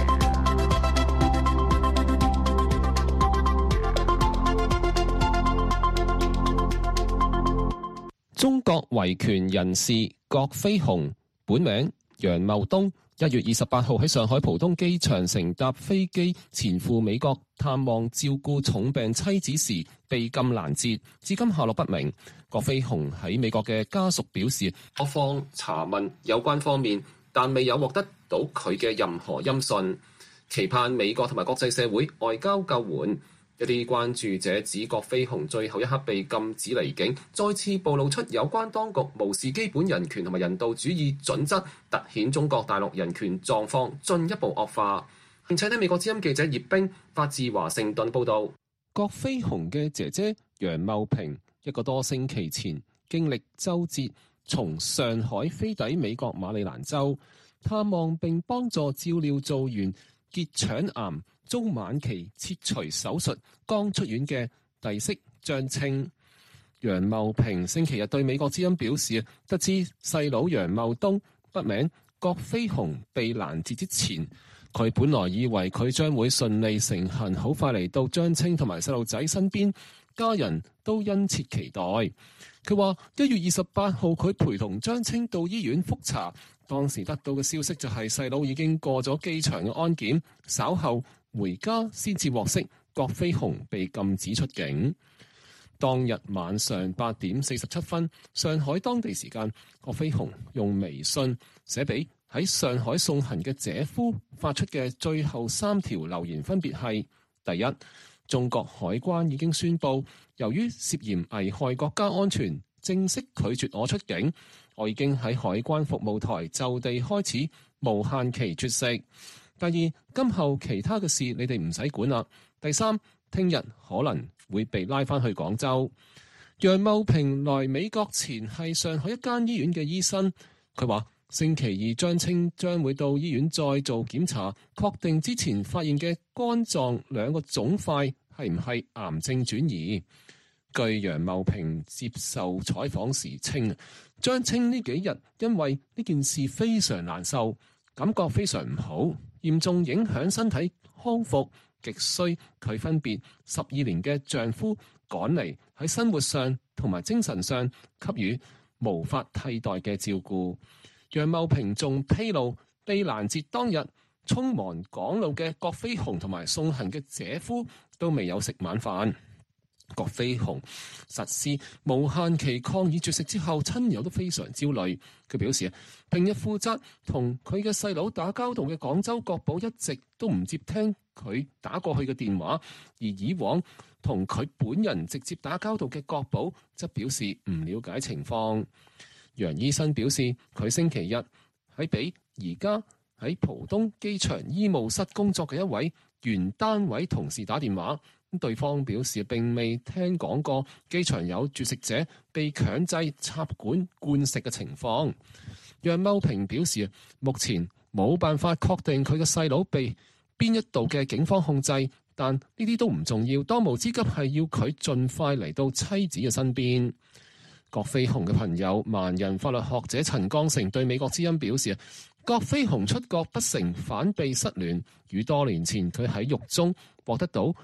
中國維權人士郭飛雄，本名楊茂東，1月28號喺上海浦東機場乘搭飛機前赴美國探望照顧重病妻子時被禁攔截，至今下落不明。郭飛雄喺美國嘅家屬表示，各方查問有關方面，但未有獲得到佢嘅任何音訊，期盼美國同埋國際社會外交救援。一啲關注者指郭飛雄最後一刻被禁止離境，再次暴露出有關當局無視基本人權同埋人道主義準則，凸顯中國大陸人權狀況進一步惡化。並且呢，美國之音記者葉冰發自華盛頓報導，郭飛雄嘅姐姐楊茂平1個多星期前經歷周折，從上海飛抵美國馬里蘭州探望並幫助照料做完結腸癌遭晚期切除手術剛出院嘅弟媳張青。楊茂平星期日對美國之音表示，得知細佬楊茂東筆名郭飛雄被攔截之前，佢本來以為佢將會順利成行，好快嚟到張青同埋細路仔身邊，家人都殷切期待。佢話1月28號佢陪同張青到醫院覆查，當時得到嘅消息就係細佬已經過咗機場嘅安檢，稍後回家先至獲悉郭飛雄被禁止出境。當日晚上8點47分，上海當地時間，郭飛雄用微信寫俾喺上海送行嘅姐夫發出嘅最後3條留言，分別係：第一，中國海關已經宣布，由於涉嫌危害國家安全，正式拒絕我出境。我已經喺海關服務台就地開始無限期絕食。第二，今後其他嘅事你哋唔使管啦。第三，聽日可能會被拉返去廣州。楊茂平來美國前係上海一間醫院嘅醫生，佢話星期二張青將會到醫院再做檢查，確定之前發現嘅肝臟2個腫塊係唔係癌症轉移。據楊茂平接受採訪時稱，張青呢幾日因為呢件事非常難受，感覺非常唔好，嚴重影響身體康復，極需佢分別12年嘅丈夫趕嚟喺生活上同埋精神上給予無法替代嘅照顧。楊茂平仲披露，被攔截當日匆忙趕路嘅郭飛雄同埋送行嘅姐夫都未有食晚飯。郭飛雄實施無限期抗議絕食之後，親友都非常焦慮。佢表示，平日負責同佢嘅細佬打交道嘅廣州國保一直都唔接聽佢打過去嘅電話，而以往同佢本人直接打交道嘅國保則表示唔了解情況。楊醫生表示，佢星期日喺俾而家喺浦東機場醫務室工作嘅一位原單位同事打電話。對方表示並未聽講過機場有絕食者被強制插管灌食嘅情況。楊茂平表示，目前冇辦法確定佢嘅細佬被邊一度嘅警方控制，但呢啲都唔重要，當務之急係要佢盡快嚟到妻子嘅身邊。郭飛雄嘅朋友盲人法律學者陳剛成對美國之音表示，郭飛雄出國不成反被失聯，與多年前佢喺獄中獲得到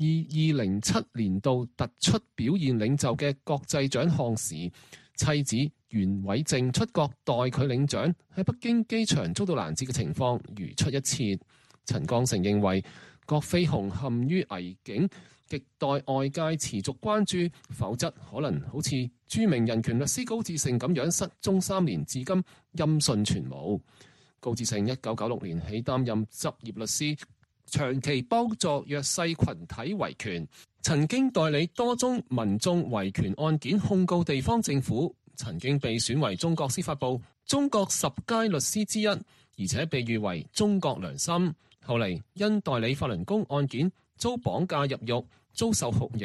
2007年度突出表現領袖嘅國際獎項時，妻子袁偉靜出國代佢領獎，喺北京機場遭到攔截嘅情況如出一轍。陳剛成認為郭飛雄陷於危境，亟待外界持續關注，否則可能好似著名人權律師高志盛咁樣失蹤3年，至今音訊全無。高志盛1996年起擔任執業律師，長期幫助弱勢群體維權，曾經代理多宗民眾維權案件控告地方政府，曾經被選為中國司法部中國10佳律師之一，而且被譽為中國良心。後嚟因代理法輪功案件遭綁架入獄，遭受酷刑，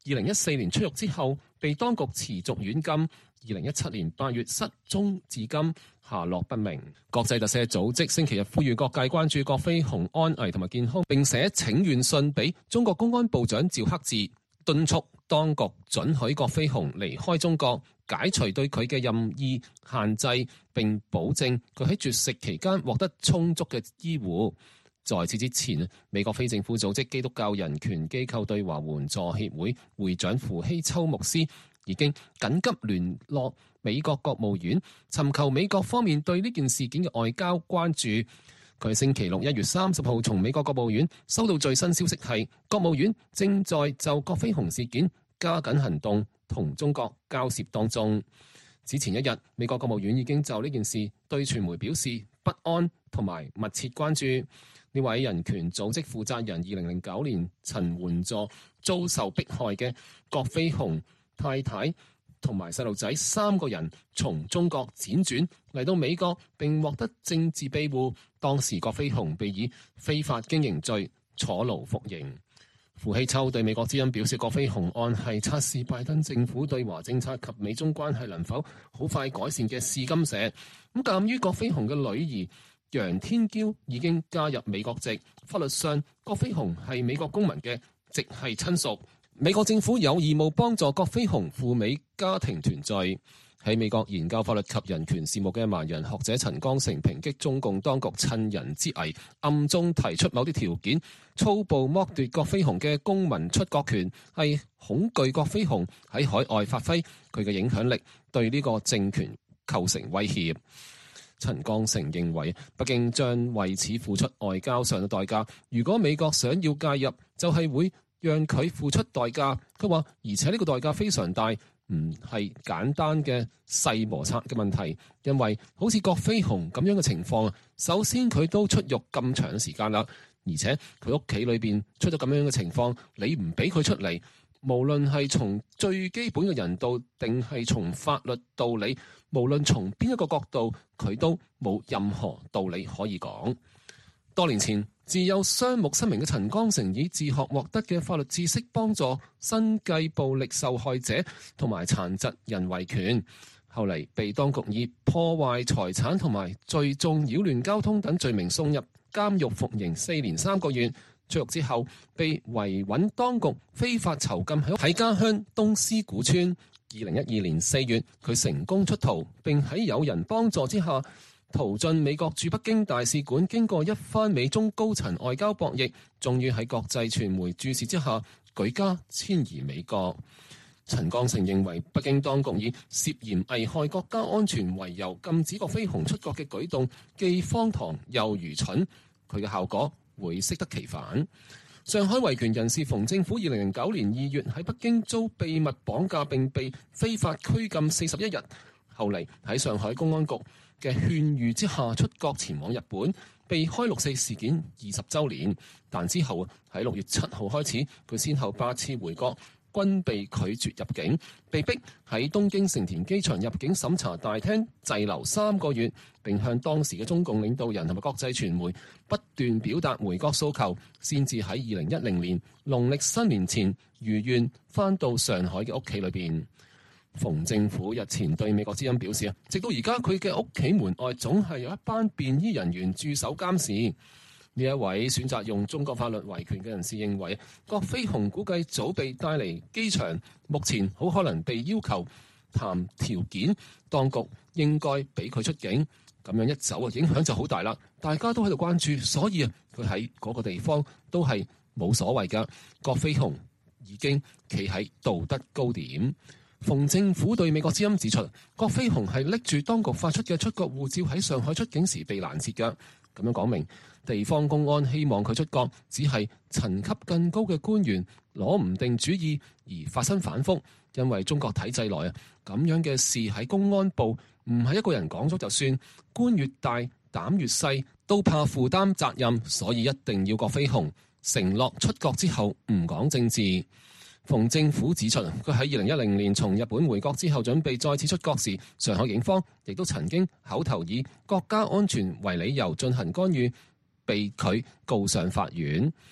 2014年出獄之後，被當局持續軟禁。2017年8月失蹤至今，下落不明。國際特赦組織星期日呼籲各界關注郭飛雄安危同埋健康，並寫請願信俾中國公安部長趙克志，敦促當局准許郭飛雄離開中國，解除對佢嘅任意限制，並保證佢喺絕食期間獲得充足嘅醫護。在此之前，美國非政府組織基督教人權機構對華援助協會會長傅希秋牧師已經緊急聯絡美國國務院，尋求美國方面對呢件事件嘅外交關注。佢星期六1月30號從美國國務院收到最新消息係，國務院正在就郭飛雄事件加緊行動，同中國交涉當中。此前一日，美國國務院已經就呢件事對傳媒表示不安同埋密切關注。呢位人權組織負責人2009年曾援助遭受迫害嘅郭飛雄太太同埋細路仔3個人從中國輾轉嚟到美國，並獲得政治庇護。當時郭飛雄被以非法經營罪坐牢服刑。傅希秋對美國之音表示，郭飛雄案係測試拜登政府對華政策及美中關係能否好快改善嘅試金石。咁鑑於郭飛雄嘅女兒楊天嬌已經加入美國籍，法律上郭飛雄係美國公民嘅直系親屬，美國政府有義務幫助郭飛雄赴美家庭團聚。喺美國研究法律及人權事務嘅盲人學者陳光誠抨擊中共當局趁人之危，暗中提出某啲條件，粗暴剝奪郭飛雄嘅公民出國權，係恐懼郭飛雄喺海外發揮佢嘅影響力，對呢個政權構成威脅。陳光誠認為，北京將為此付出外交上嘅代價。如果美國想要介入，就係會讓佢付出代價。佢話，而且呢個代價非常大，唔係簡單嘅細摩擦嘅問題。因為好似郭飛雄咁樣嘅情況，首先佢都出獄咁長時間啦，而且佢屋企裏邊出咗咁樣嘅情況，你唔俾佢出嚟，無論係從最基本嘅人道，定係從法律道理，無論從邊一個角度，佢都冇任何道理可以講。多年前，自幼雙目失明嘅陳光誠以自學獲得嘅法律知識，幫助生計暴力受害者同埋殘疾人維權。後嚟被當局以破壞財產同埋聚眾擾亂交通等罪名送入監獄服刑4年3個月。出獄之後，被維穩當局非法囚禁喺家鄉東施古村。2012年4月，佢成功出逃，並喺友人幫助之下逃進美國駐北京大使館。經過一番美中高層外交博弈，終於喺國際傳媒注視之下舉家遷移美國。陳光誠認為，北京當局以涉嫌危害國家安全為由禁止郭飛雄出國嘅舉動，既荒唐又愚蠢，佢嘅效果會適得其反。上海維權人士馮政府2009年2月喺北京遭秘密綁架並被非法拘禁41日，後嚟喺上海公安局嘅勸喻之下出國前往日本，避開64事件20週年。但之後喺6月7號開始，佢先後8次回國，均被拒絕入境，被逼喺東京成田機場入境審查大廳滯留3個月，並向當時嘅中共領導人同埋國際傳媒不斷表達回國訴求，先至喺2010年農曆新年前如願返到上海嘅屋企裏邊。馮政府日前對美國之音表示，直到而家佢嘅屋企門外總係有一班便衣人員駐守監視。呢一位選擇用中國法律維權嘅人士認為，郭飛雄估計早被帶嚟機場，目前好可能被要求談條件，當局應該俾佢出境。咁樣一走啊，影響就好大啦，大家都喺度關注，所以啊，佢喺嗰個地方都係冇所謂噶。郭飛雄已經企喺道德高點。馮政府對美國之音指出，郭飛雄係拎住當局發出嘅出國護照喺上海出境時被攔截噶。咁樣講明，地方公安希望佢出國，只係層級更高嘅官員攞唔定主意而發生反覆。因為中國體制內啊，咁樣嘅事喺公安部唔係一個人講咗就算，官越大膽越細，都怕負擔責任，所以一定要郭飛雄承諾出國之後唔講政治。馮政府指出，佢喺2010年從日本回國之後，準備再次出國時，上海警方亦都曾經口頭以國家安全為理由進行干預，被佢告上法院。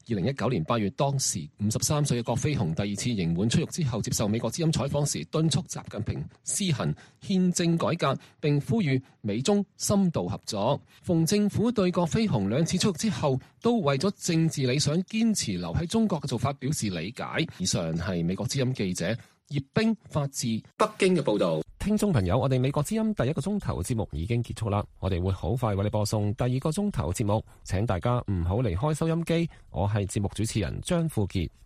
2019年8月，當時53歲嘅郭飛雄第二次刑滿出獄之後，接受美國之音採訪時，敦促習近平施行憲政改革，並呼籲美中深度合作。馮政府對郭飛雄兩次出獄之後，都為咗政治理想堅持留喺中國嘅做法表示理解。以上係美國之音記者葉冰發自北京嘅報導。 聽眾朋友，我哋美國之音第一個鐘頭節目已經結束啦，我哋會好快為你播送第二個鐘頭節目，請大家唔好離開收音機。我係節目主持人張富傑。